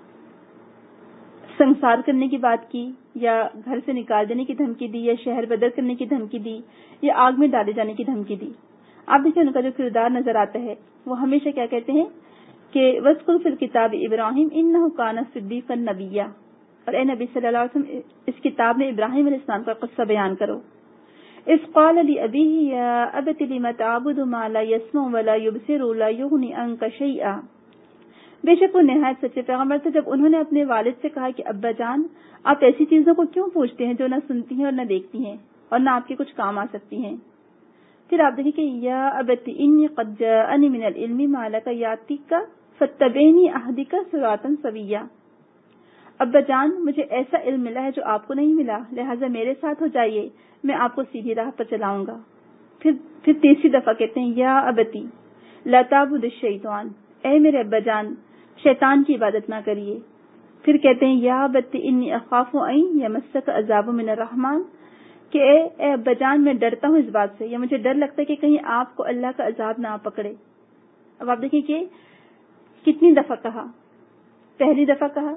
سنسار کرنے کی بات کی, یا گھر سے نکال دینے کی دھمکی دی, یا شہر بدر کرنے کی دھمکی دی, یا آگ میں ڈالے جانے کی دھمکی دی, آپ دیکھیں ان کا جو کردار نظر آتا ہے وہ ہمیشہ کیا کہتے ہیں کہ وَاذْكُرْ فِي الْكِتَابِ إِبْرَاهِيمَ إِنَّهُ كَانَ صِدِّيقًا نَبِيًّا, اور اے نبی صلی اللہ علیہ وسلم اس کتاب میں ابراہیم علیہ السلام کا قصہ بیان کرو. اذ قال لأبيه يا أبت لم تعبد ما لا يسمع ولا يبصر ولا يغني عنك شيئا, بے شک وہ نہایت سچے پیغمبر تھے جب انہوں نے اپنے والد سے کہا کہ ابا جان آپ ایسی چیزوں کو کیوں پوچھتے ہیں جو نہ سنتی ہیں اور نہ دیکھتی ہیں اور نہ آپ کے کچھ کام آ سکتی ہیں. پھر آپ دیکھیں کہ یا ابتی انی قد جاءنی من العلم ما لک یاتیک فاتبعنی اهدک صراطا سویا. ابا جان مجھے ایسا علم ملا ہے جو آپ کو نہیں ملا، لہٰذا میرے ساتھ ہو جائیے، میں آپ کو سیدھی راہ پر چلاؤں گا. پھر پھر تیسری دفعہ کہتے ہیں یا ابتی لا تعبد الشیطان، اے میرے ابا جان شیطان کی عبادت نہ کریے. پھر کہتے ہیں یا ابتی انی اخاف ان یمسک عذاب من الرحمن، کہ اے اے ابا جان میں ڈرتا ہوں اس بات سے، یا مجھے ڈر لگتا ہے کہ کہیں آپ کو اللہ کا عذاب نہ پکڑے. اب آپ دیکھیں کہ کتنی دفعہ کہا، پہلی دفعہ کہا،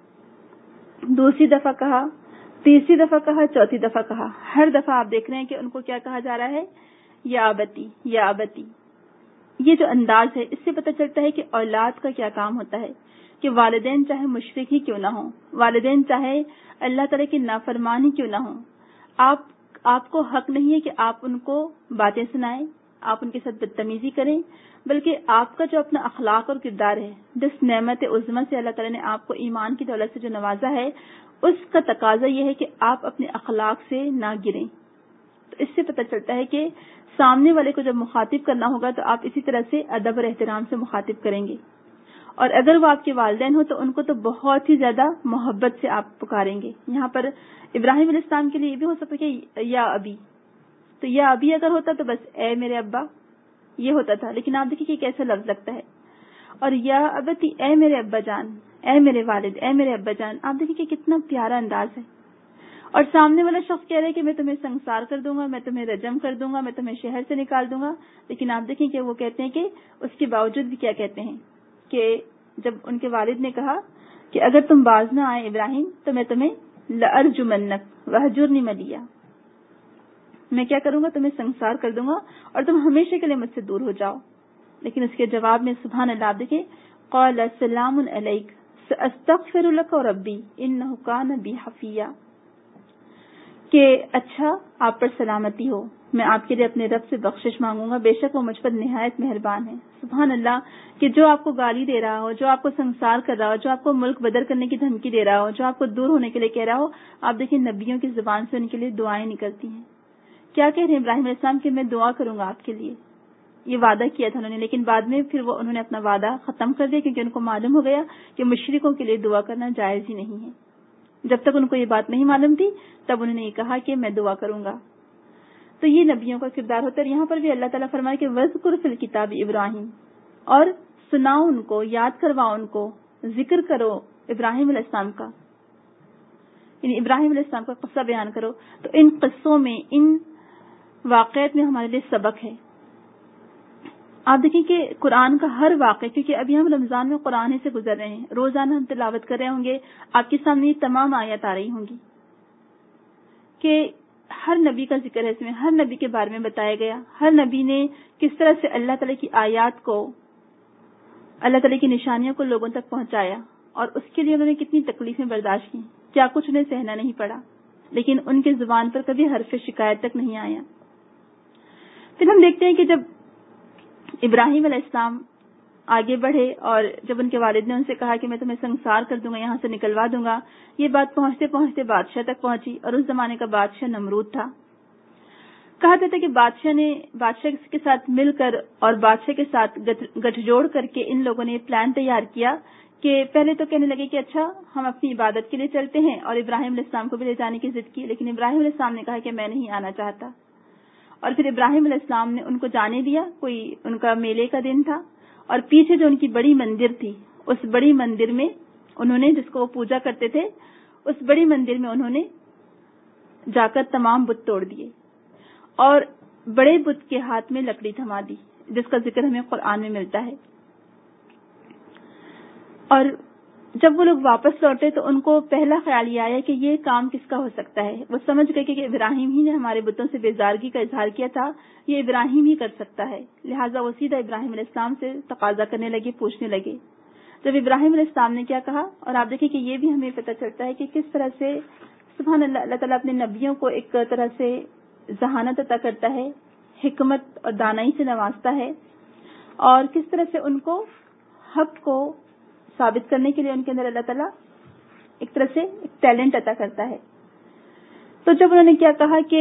دوسری دفعہ کہا، تیسری دفعہ کہا، چوتھی دفعہ کہا. ہر دفعہ آپ دیکھ رہے ہیں کہ ان کو کیا کہا جا رہا ہے، یا ابتی یا ابتی. یہ جو انداز ہے اس سے پتہ چلتا ہے کہ اولاد کا کیا کام ہوتا ہے، کہ والدین چاہے مشرک ہی کیوں نہ ہوں، والدین چاہے اللہ تعالیٰ کی نافرمان ہی کیوں نہ ہوں، آپ آپ کو حق نہیں ہے کہ آپ ان کو باتیں سنائیں، آپ ان کے ساتھ بدتمیزی کریں، بلکہ آپ کا جو اپنا اخلاق اور کردار ہے، جس نعمت عظمی سے اللہ تعالیٰ نے آپ کو ایمان کی دولت سے جو نوازا ہے، اس کا تقاضا یہ ہے کہ آپ اپنے اخلاق سے نہ گریں. تو اس سے پتہ چلتا ہے کہ سامنے والے کو جب مخاطب کرنا ہوگا تو آپ اسی طرح سے ادب اور احترام سے مخاطب کریں گے، اور اگر وہ آپ کے والدین ہو تو ان کو تو بہت ہی زیادہ محبت سے آپ پکاریں گے. یہاں پر ابراہیم علیہ السلام کے لیے یہ بھی ہو سکتا ہے کہ یا ابی، تو یا ابی اگر ہوتا تو بس اے میرے ابا یہ ہوتا تھا، لیکن آپ دیکھیے کہ کیسا لفظ لگتا ہے. اور یا ابتی اے میرے ابا جان، اے میرے والد، اے میرے ابا جان. آپ دیکھیے کہ کتنا پیارا انداز ہے. اور سامنے والا شخص کہہ رہا ہے کہ میں تمہیں سنسار کر دوں گا، میں تمہیں رجم کر دوں گا، میں تمہیں شہر سے نکال دوں گا، لیکن آپ دیکھیں کہ وہ کہتے ہیں کہ اس کے باوجود بھی کیا کہتے ہیں کہ جب ان کے والد نے کہا کہ اگر تم باز نہ آئے ابراہیم تو میں تمہیں لأرجمنک وہجرنی ملیا، میں کیا کروں گا، تمہیں سنسار کر دوں گا اور تم ہمیشہ کے لیے مجھ سے دور ہو جاؤ. لیکن اس کے جواب میں سبحان اللہ دیکھیں قال سلام علیک ساستغفر لک ربی انہ کان بی حفیہ، کہ اچھا آپ پر سلامتی ہو، میں آپ کے لیے اپنے رب سے بخشش مانگوں گا، بے شک وہ مجھ پر نہایت مہربان ہے. سبحان اللہ، کہ جو آپ کو گالی دے رہا ہو، جو آپ کو سنسار کر رہا ہو، جو آپ کو ملک بدر کرنے کی دھمکی دے رہا ہو، جو آپ کو دور ہونے کے لیے کہہ رہا ہو، آپ دیکھیں نبیوں کی زبان سے ان کے لیے دعائیں نکلتی ہیں. کیا کہہ رہے ہیں ابراہیم علیہ السلام کہ میں دعا کروں گا آپ کے لیے. یہ وعدہ کیا تھا انہوں نے، لیکن بعد میں پھر وہ انہوں نے اپنا وعدہ ختم کر دیا کیونکہ ان کو معلوم ہو گیا کہ مشرکوں کے لیے دعا کرنا جائز ہی نہیں ہے. جب تک ان کو یہ بات نہیں معلوم تھی تب انہوں نے یہ کہا کہ میں دعا کروں گا. تو یہ نبیوں کا کردار ہوتا ہے. یہاں پر بھی اللہ تعالیٰ فرمائے کہ وذکر فی الکتاب ابراہیم، اور سناؤ ان کو، یاد کرواؤ ان کو، ذکر کرو ابراہیم علیہ السلام کا، یعنی ابراہیم علیہ السلام کا قصہ بیان کرو. تو ان قصوں میں، ان واقعات میں ہمارے لیے سبق ہے. آپ دیکھیں کہ قرآن کا ہر واقعہ، کیونکہ ابھی ہم رمضان میں قرآن ہی سے گزر رہے ہیں، روزانہ ہم تلاوت کر رہے ہوں گے، آپ کے سامنے یہ تمام آیات آ رہی ہوں گی کہ ہر نبی کا ذکر ہے اس میں، ہر نبی کے بارے میں بتایا گیا، ہر نبی نے کس طرح سے اللہ تعالیٰ کی آیات کو، اللہ تعالیٰ کی نشانیوں کو لوگوں تک پہنچایا، اور اس کے لیے انہوں نے کتنی تکلیفیں برداشت کی، کیا کچھ انہیں سہنا نہیں پڑا، لیکن ان کے زبان پر کبھی حرف شکایت تک نہیں آیا. پھر ہم دیکھتے ہیں کہ جب ابراہیم علیہ السلام آگے بڑھے اور جب ان کے والد نے ان سے کہا کہ میں تمہیں سنسار کر دوں گا، یہاں سے نکلوا دوں گا، یہ بات پہنچتے پہنچتے بادشاہ تک پہنچی، اور اس زمانے کا بادشاہ نمرود تھا. کہا جاتا ہے کہ بادشاہ نے بادشاہ کے ساتھ مل کر اور بادشاہ کے ساتھ گٹھ جوڑ کر کے ان لوگوں نے پلان تیار کیا کہ پہلے تو کہنے لگے کہ اچھا ہم اپنی عبادت کے لیے چلتے ہیں، اور ابراہیم علیہ السلام کو بھی لے جانے کی ضد کی، لیکن ابراہیم علیہ السلام نے کہا کہ میں نہیں آنا چاہتا. اور پھر ابراہیم علیہ السلام نے ان کو جانے دیا، کوئی ان کا میلے کا دن تھا، اور پیچھے جو ان کی بڑی مندر تھی، اس بڑی مندر میں انہوں نے، جس کو وہ پوجا کرتے تھے، اس بڑی مندر میں انہوں نے جا کر تمام بت توڑ دیے، اور بڑے بت کے ہاتھ میں لکڑی تھما دی، جس کا ذکر ہمیں قرآن میں ملتا ہے. اور جب وہ لوگ واپس لوٹے تو ان کو پہلا خیال یہ آیا کہ یہ کام کس کا ہو سکتا ہے. وہ سمجھ گئے کہ ابراہیم ہی نے ہمارے بتوں سے بیزارگی کا اظہار کیا تھا، یہ ابراہیم ہی کر سکتا ہے. لہٰذا وہ سیدھا ابراہیم علیہ السلام سے تقاضا کرنے لگے، پوچھنے لگے. جب ابراہیم علیہ السلام نے کیا کہا، اور آپ دیکھیں کہ یہ بھی ہمیں پتہ چلتا ہے کہ کس طرح سے سبحان اللہ اللہ تعالیٰ اپنے نبیوں کو ایک طرح سے ذہانت عطا کرتا ہے، حکمت اور دانائی سے نوازتا ہے، اور کس طرح سے ان کو حق کو ثابت کرنے کے لیے ان کے اندر اللہ تعالیٰ ایک طرح سے ایک ٹیلنٹ عطا کرتا ہے. تو جب انہوں نے کیا کہا کہ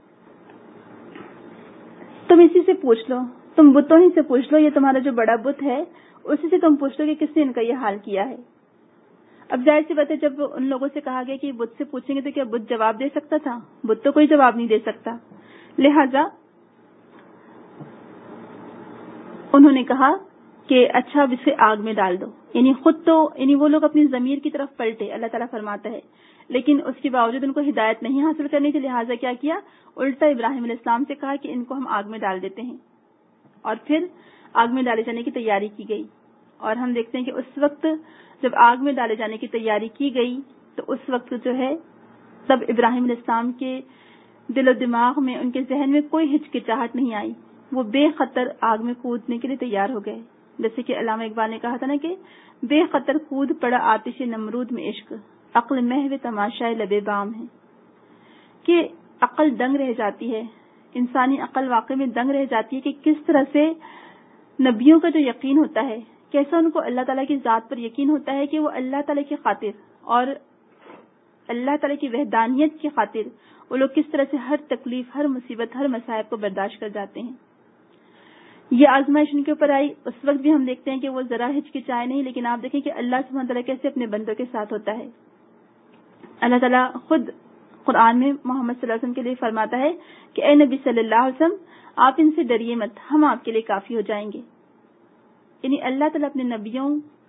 تم اسی سے پوچھ لو, تم بتوں ہی سے پوچھ لو, یہ تمہارا جو بڑا بت ہے اسی سے تم پوچھ لو کہ کس نے ان کا یہ حال کیا ہے. اب ظاہر سی بات ہے, جب ان لوگوں سے کہا گیا کہ بت سے پوچھیں گے تو کیا بت جواب دے سکتا تھا؟ بت تو کوئی جواب نہیں دے سکتا. لہذا انہوں نے کہا کہ اچھا اب اسے آگ میں ڈال دو. یعنی خود تو یعنی وہ لوگ اپنی ضمیر کی طرف پلٹے, اللہ تعالیٰ فرماتا ہے, لیکن اس کے باوجود ان کو ہدایت نہیں حاصل کرنے کے لہٰذا کیا کیا, الٹا ابراہیم علیہ السلام سے کہا کہ ان کو ہم آگ میں ڈال دیتے ہیں. اور پھر آگ میں ڈالے جانے کی تیاری کی گئی. اور ہم دیکھتے ہیں کہ اس وقت جب آگ میں ڈالے جانے کی تیاری کی گئی تو اس وقت جو ہے تب ابراہیم علیہ السلام کے دل و دماغ میں, ان کے ذہن میں کوئی ہچکچاہٹ نہیں آئی. وہ بے خطر آگ میں کودنے کے لیے تیار ہو گئے. جیسے کہ علامہ اقبال نے کہا تھا نا کہ بے خطر کود پڑا آتش نمرود میں عشق, عقل محو تماشائے لبے بام ہے. کہ عقل دنگ رہ جاتی ہے, انسانی عقل واقع میں دنگ رہ جاتی ہے کہ کس طرح سے نبیوں کا جو یقین ہوتا ہے, کیسا ان کو اللہ تعالیٰ کی ذات پر یقین ہوتا ہے کہ وہ اللہ تعالیٰ کی خاطر اور اللہ تعالیٰ کی وحدانیت کی خاطر وہ لوگ کس طرح سے ہر تکلیف, ہر مصیبت, ہر مصائب کو برداشت کر جاتے ہیں. یہ آزمائش ان کے اوپر آئی, اس وقت بھی ہم دیکھتے ہیں کہ وہ ذرا ہچکچائے نہیں, لیکن آپ دیکھیں کہ اللہ سبحانہ تعالیٰ کیسے اپنے بندوں کے ساتھ ہوتا ہے. اللہ تعالیٰ خود قرآن میں محمد صلی اللہ علیہ وسلم کے لیے فرماتا ہے کہ اے نبی صلی اللہ علیہ وسلم آپ ان سے ڈریے مت, ہم آپ کے لیے کافی ہو جائیں گے. یعنی اللہ تعالیٰ اپنے نبیوں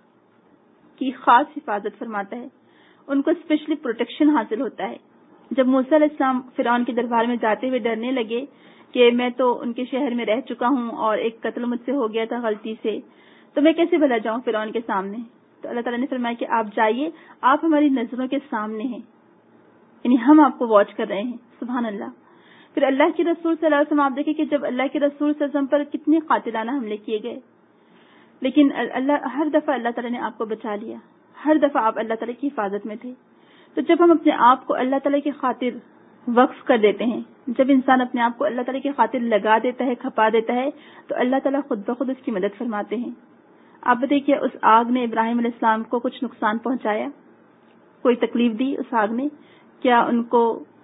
کی خاص حفاظت فرماتا ہے, ان کو اسپیشلی پروٹیکشن حاصل ہوتا ہے. جب موسیٰ علیہ السلام فرعون کے دربار میں جاتے ہوئے ڈرنے لگے کہ میں تو ان کے شہر میں رہ چکا ہوں اور ایک قتل مجھ سے ہو گیا تھا غلطی سے, تو میں کیسے بھلا جاؤں فرعون کے سامنے, تو اللہ تعالیٰ نے فرمایا کہ آپ جائیے, آپ ہماری نظروں کے سامنے ہیں, یعنی ہم آپ کو واچ کر رہے ہیں. سبحان اللہ. پھر اللہ کے رسول صلی اللہ علیہ وسلم آپ دیکھیں کہ جب اللہ کے رسول صلی اللہ علیہ وسلم پر کتنے قاتلانہ حملے کیے گئے, لیکن اللہ ہر دفعہ اللہ تعالیٰ نے آپ کو بچا لیا, ہر دفعہ آپ اللہ تعالیٰ کی حفاظت میں تھے. تو جب ہم اپنے آپ کو اللہ تعالیٰ کی خاطر وقف کر دیتے ہیں, جب انسان اپنے آپ کو اللہ تعالیٰ کی خاطر لگا دیتا ہے, کھپا دیتا ہے, تو اللہ تعالیٰ خود بخود اس کی مدد فرماتے ہیں. آپ بتائیے کہ اس آگ نے ابراہیم علیہ السلام کو کچھ نقصان پہنچایا, کوئی تکلیف دی اس آگ نے؟ کیا ان کو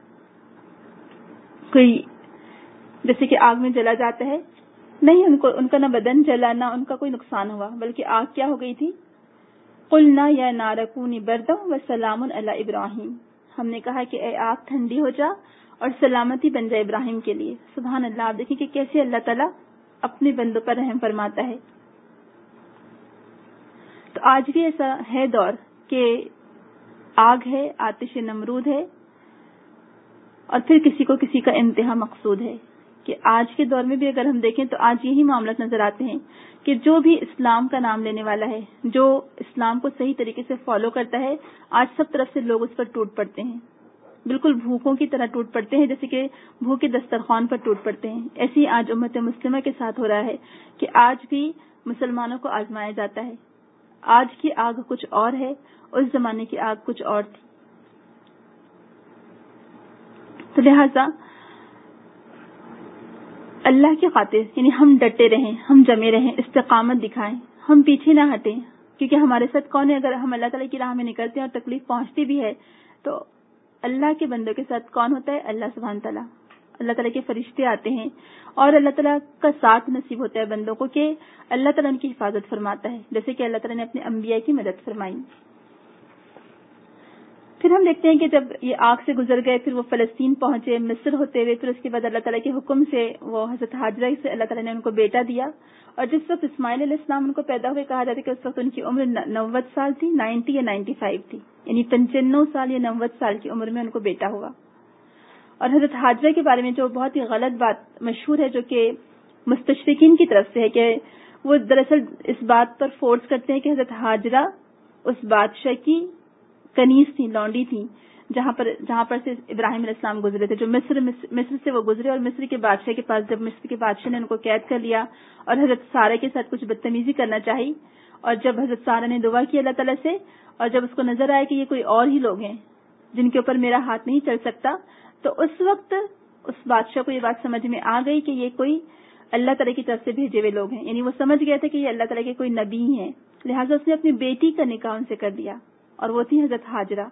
کوئی جیسے کہ آگ میں جلا جاتا ہے, نہیں, ان کو ان کا نہ بدن جلا نہ ان کا کوئی نقصان ہوا, بلکہ آگ کیا ہو گئی تھی؟ قلنا یا نار کونی بردا وسلام علی ابراہیم, ہم نے کہا کہ اے آگ ٹھنڈی ہو جا اور سلامتی بن جائے ابراہیم کے لیے. سبحان اللہ. آپ دیکھیں کہ کیسے اللہ تعالیٰ اپنے بندوں پر رحم فرماتا ہے. تو آج بھی ایسا ہے دور کہ آگ ہے, آتش نمرود ہے, اور پھر کسی کو کسی کا انتہا مقصود ہے. کہ آج کے دور میں بھی اگر ہم دیکھیں تو آج یہی معاملات نظر آتے ہیں کہ جو بھی اسلام کا نام لینے والا ہے, جو اسلام کو صحیح طریقے سے فالو کرتا ہے, آج سب طرف سے لوگ اس پر ٹوٹ پڑتے ہیں, بالکل بھوکوں کی طرح ٹوٹ پڑتے ہیں, جیسے کہ بھوکے دسترخوان پر ٹوٹ پڑتے ہیں. ایسی آج امت مسلمہ کے ساتھ ہو رہا ہے کہ آج بھی مسلمانوں کو آزمایا جاتا ہے. آج کی آگ کچھ اور ہے, اس زمانے کی آگ کچھ اور تھی. تو لہذا اللہ کی خاطر یعنی ہم ڈٹے رہیں, ہم جمے رہیں, استقامت دکھائیں, ہم پیچھے نہ ہٹیں, کیونکہ ہمارے ساتھ کون ہے؟ اگر ہم اللہ تعالیٰ کی راہ میں نکلتے ہیں اور تکلیف پہنچتی بھی ہے تو اللہ کے بندوں کے ساتھ کون ہوتا ہے؟ اللہ سبحانہ تعالیٰ. اللہ تعالیٰ کے فرشتے آتے ہیں اور اللہ تعالیٰ کا ساتھ نصیب ہوتا ہے بندوں کو کہ اللہ تعالیٰ ان کی حفاظت فرماتا ہے, جیسے کہ اللہ تعالیٰ نے اپنے انبیاء کی مدد فرمائی. پھر ہم دیکھتے ہیں کہ جب یہ آگ سے گزر گئے, پھر وہ فلسطین پہنچے, مصر ہوتے ہوئے, پھر اس کے بعد اللہ تعالیٰ کے حکم سے وہ حضرت ہاجرہ سے اللہ تعالیٰ نے ان کو بیٹا دیا. اور جس وقت اسماعیل علیہ السلام ان کو پیدا ہوئے, کہا جاتا ہے کہ اس وقت ان کی عمر نوے سال تھی, نائنٹی یا نائنٹی فائیو تھی, یعنی پچانوے سال یا نوے سال کی عمر میں ان کو بیٹا ہوا. اور حضرت ہاجرہ کے بارے میں جو بہت ہی غلط بات مشہور ہے, جو کہ مستشرقین کی طرف سے ہے, کہ وہ دراصل اس بات پر فورس کرتے ہیں کہ حضرت ہاجرہ اس بادشاہ کی کنیز تھی, لونڈی تھی, جہاں پر جہاں پر سے ابراہیم علیہ السلام گزرے تھے, جو مصر مصر سے وہ گزرے, اور مصر کے بادشاہ کے پاس جب مصر کے بادشاہ نے ان کو قید کر لیا اور حضرت سارہ کے ساتھ کچھ بدتمیزی کرنا چاہی, اور جب حضرت سارہ نے دعا کی اللہ تعالیٰ سے, اور جب اس کو نظر آیا کہ یہ کوئی اور ہی لوگ ہیں جن کے اوپر میرا ہاتھ نہیں چل سکتا, تو اس وقت اس بادشاہ کو یہ بات سمجھ میں آ گئی کہ یہ کوئی اللہ تعالیٰ کی طرف سے بھیجے ہوئے لوگ ہیں. یعنی وہ سمجھ گئے تھے کہ یہ اللہ تعالیٰ کے کوئی نبی ہیں, لہٰذا اس نے اپنی بیٹی کا نکاح ان سے کر دیا، اور وہ تھی حضرت ہاجرہ.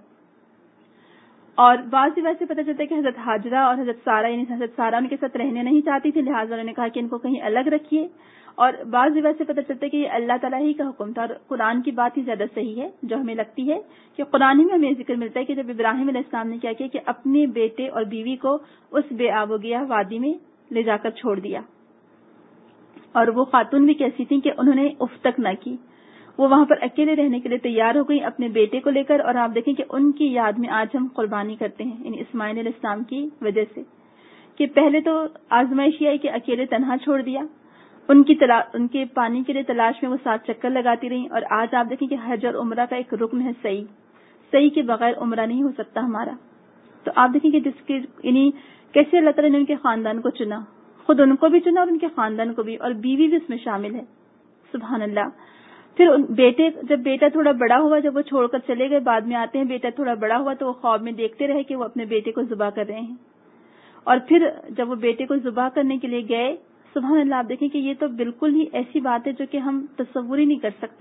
اور بعض روایت سے پتہ چلتا ہے کہ حضرت ہاجرہ اور حضرت سارہ یعنی حضرت سارہ ان کے ساتھ رہنے نہیں چاہتی تھی، لہٰذا انہوں نے کہا کہ ان کو کہیں الگ رکھیے. اور بعض روایت سے پتہ چلتا ہے کہ یہ اللہ تعالیٰ ہی کا حکم تھا، اور قرآن کی بات ہی زیادہ صحیح ہے جو ہمیں لگتی ہے کہ قرآن ہی میں ہمیں ذکر ملتا ہے کہ جب ابراہیم علیہ السلام نے کیا کیا کہ اپنے بیٹے اور بیوی کو اس بے آب و گیا وادی میں لے جا کر چھوڑ دیا. اور وہ خاتون بھی کیسی تھیں کہ انہوں نے اف تک نہ کی، وہ وہاں پر اکیلے رہنے کے لیے تیار ہو گئی اپنے بیٹے کو لے کر. اور آپ دیکھیں کہ ان کی یاد میں آج ہم قربانی کرتے ہیں، یعنی اسماعیل علیہ السلام کی وجہ سے، کہ پہلے تو آزمائش یہ آئی کہ اکیلے تنہا چھوڑ دیا، ان کی تلا... ان کے پانی کے لیے تلاش میں وہ سات چکر لگاتی رہیں. اور آج آپ دیکھیں کہ حج اور عمرہ کا ایک رکن ہے سعی، سعی کے بغیر عمرہ نہیں ہو سکتا ہمارا. تو آپ دیکھیں کہ جس کے یعنی کیسے اللہ تعالیٰ نے ان کے خاندان کو چنا، خود ان کو بھی چنا اور ان کے خاندان کو بھی، اور بیوی بھی اس میں شامل ہے. سبحان اللہ. پھر بیٹے جب بیٹا تھوڑا بڑا ہوا، جب وہ چھوڑ کر چلے گئے، بعد میں آتے ہیں بیٹا تھوڑا بڑا ہوا تو وہ خواب میں دیکھتے رہے کہ وہ اپنے بیٹے کو ذبح کر رہے ہیں. اور پھر جب وہ بیٹے کو ذبح کرنے کے لیے گئے، سبحان اللہ، آپ دیکھیں کہ یہ تو بالکل ہی ایسی بات ہے جو کہ ہم تصور ہی نہیں کر سکتے.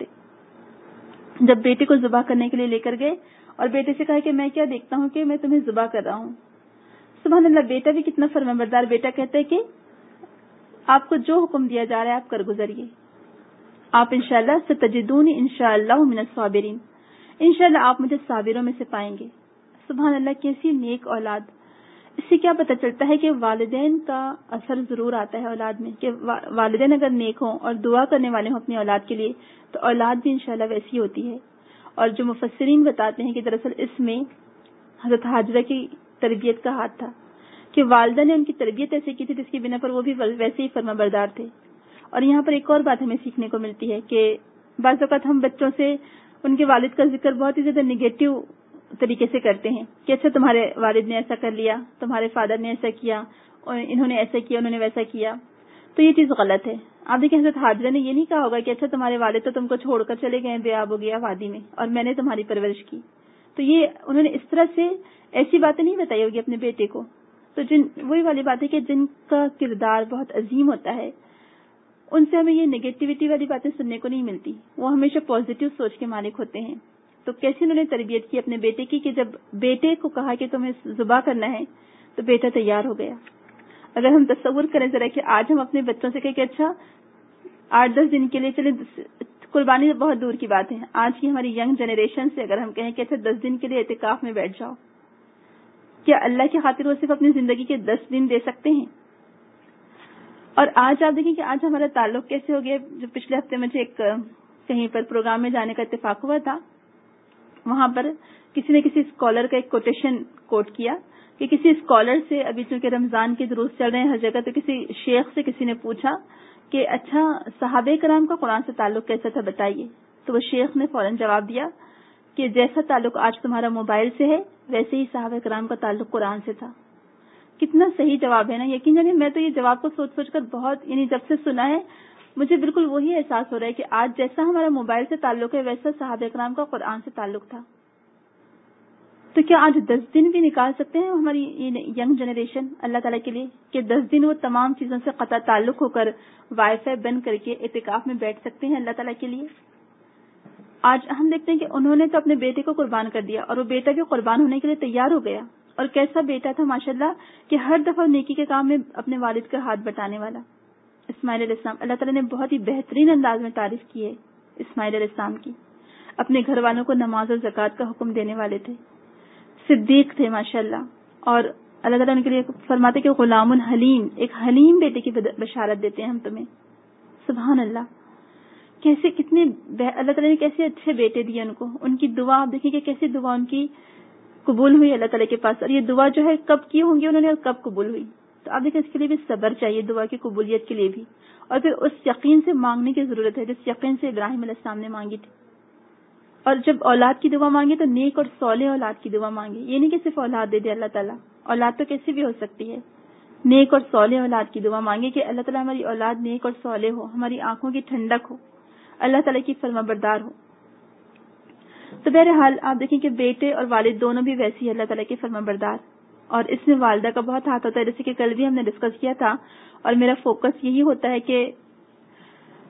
جب بیٹے کو ذبح کرنے کے لیے لے کر گئے اور بیٹے سے کہا کہ میں کیا دیکھتا ہوں کہ میں تمہیں ذبح کر رہا ہوں. سبحان اللہ، بیٹا بھی کتنا فرمانبردار. بیٹا کہتا ہے کہ آپ کو جو حکم دیا جا رہا ہے آپ کر گزریے، آپ انشاءاللہ ستجدونی انشاءاللہ من الصابرین، انشاءاللہ آپ مجھے صابروں میں سے پائیں گے. سبحان اللہ، کیسی نیک اولاد. اس سے کیا پتہ چلتا ہے کہ والدین کا اثر ضرور آتا ہے اولاد میں، کہ والدین اگر نیک ہوں اور دعا کرنے والے ہوں اپنی اولاد کے لیے تو اولاد بھی انشاءاللہ ویسی ہوتی ہے. اور جو مفسرین بتاتے ہیں کہ دراصل اس میں حضرت ہاجرہ کی تربیت کا ہاتھ تھا، کہ والدہ نے ان کی تربیت ایسے کی تھی جس کی بنا پر وہ بھی ویسے ہی فرما بردار تھے. اور یہاں پر ایک اور بات ہمیں سیکھنے کو ملتی ہے کہ بعض اوقات ہم بچوں سے ان کے والد کا ذکر بہت ہی زیادہ نگیٹو طریقے سے کرتے ہیں کہ اچھا تمہارے والد نے ایسا کر لیا، تمہارے فادر نے ایسا کیا، اور انہوں نے ایسا کیا، انہوں نے ویسا کیا. تو یہ چیز غلط ہے. آپ دیکھیں حضرت ہاجرہ نے یہ نہیں کہا ہوگا کہ اچھا تمہارے والد تو تم کو چھوڑ کر چلے گئے بے آب ہو گیا وادی میں اور میں نے تمہاری پرورش کی. تو یہ انہوں نے اس طرح سے ایسی باتیں نہیں بتائی ہوگی اپنے بیٹے کو. تو جن وہی والی بات ہے کہ جن کا کردار بہت عظیم ہوتا ہے ان سے ہمیں یہ نگیٹیوٹی والی باتیں سننے کو نہیں ملتی، وہ ہمیشہ پازیٹیو سوچ کے مالک ہوتے ہیں. تو کیسے انہوں نے تربیت کی اپنے بیٹے کی کہ جب بیٹے کو کہا کہ تمہیں ذبح کرنا ہے تو بیٹا تیار ہو گیا. اگر ہم تصور کریں ذرا کہ آج ہم اپنے بچوں سے کہیں کہ اچھا آٹھ دس دن کے لیے چلے، قربانی بہت دور کی بات ہے، آج کی ہماری ینگ جنریشن سے اگر ہم کہیں کہ اچھا دس دن کے لیے اعتکاف میں بیٹھ جاؤ، کیا اللہ کی خاطر وہ صرف اپنی زندگی کے دس دن دے سکتے ہیں؟ اور آج آپ دیکھیں کہ آج ہمارا تعلق کیسے ہو گیا. جو پچھلے ہفتے مجھے ایک کہیں پر پروگرام میں جانے کا اتفاق ہوا تھا، وہاں پر کسی نے کسی اسکالر کا ایک کوٹیشن کوٹ کیا کہ کسی اسکالر سے، ابھی چونکہ رمضان کے دروس چل رہے ہیں ہر جگہ، تو کسی شیخ سے کسی نے پوچھا کہ اچھا صحابہ کرام کا قرآن سے تعلق کیسا تھا بتائیے. تو وہ شیخ نے فوراً جواب دیا کہ جیسا تعلق آج تمہارا موبائل سے ہے ویسے ہی صحابہ کرام کا تعلق قرآن سے تھا. کتنا صحیح جواب ہے نا. یقین جانیے میں تو یہ جواب کو سوچ سوچ کر بہت یعنی جب سے سنا ہے مجھے بالکل وہی احساس ہو رہا ہے کہ آج جیسا ہمارا موبائل سے تعلق ہے ویسا صحابہ کرام کا قرآن سے تعلق تھا. تو کیا آج دس دن بھی نکال سکتے ہیں ہماری ینگ جنریشن اللہ تعالیٰ کے لیے کہ دس دن وہ تمام چیزوں سے قطع تعلق ہو کر وائی فائی بند کر کے اعتکاف میں بیٹھ سکتے ہیں اللہ تعالیٰ کے لیے؟ آج ہم دیکھتے ہیں کہ انہوں نے تو اپنے بیٹے کو قربان کر دیا اور وہ بیٹا بھی قربان ہونے کے لیے تیار ہو گیا. اور کیسا بیٹا تھا ماشاءاللہ کہ ہر دفعہ نیکی کے کام میں اپنے والد کا ہاتھ بٹانے والا. اسماعیل علیہ السلام اللہ تعالیٰ نے بہت ہی بہترین انداز میں تعریف کی ہے اسماعیل علیہ السلام کی. اپنے گھر والوں کو نماز اور زکوٰۃ کا حکم دینے والے تھے، صدیق تھے ماشاءاللہ. اور اللہ تعالیٰ ان کے لیے فرماتے کہ غلام حلیم، ایک حلیم بیٹے کی بشارت دیتے ہیں ہم تمہیں. سبحان اللہ، کیسے کتنے اللہ تعالیٰ نے کیسے اچھے بیٹے دیے ان کو. ان کی دعا آپ دیکھیں کہ کیسے دعا ان کی قبول ہوئی اللہ تعالیٰ کے پاس. اور یہ دعا جو ہے کب کی ہوں گی انہوں نے اور کب قبول ہوئی. تو آپ دیکھیں اس کے لیے بھی صبر چاہیے دعا کی قبولیت کے لیے بھی. اور پھر اس یقین سے مانگنے کی ضرورت ہے جس یقین سے ابراہیم علیہ السلام نے مانگی تھی. اور جب اولاد کی دعا مانگے تو نیک اور صالح اولاد کی دعا مانگے. یہ نہیں کہ صرف اولاد دے دے اللہ تعالیٰ، اولاد تو کیسی بھی ہو سکتی ہے. نیک اور صالح اولاد کی دعا مانگے کہ اللہ تعالیٰ ہماری اولاد نیک اور صالح ہو، ہماری آنکھوں کی ٹھنڈک ہو، اللہ تعالیٰ کی فرما بردار ہو. تو بہرحال آپ دیکھیں کہ بیٹے اور والد دونوں بھی ویسے ہی اللہ تعالیٰ کے فرما بردار. اور اس میں والدہ کا بہت ہاتھ ہوتا ہے، جیسے کہ کل بھی ہم نے ڈسکس کیا تھا. اور میرا فوکس یہی ہوتا ہے کہ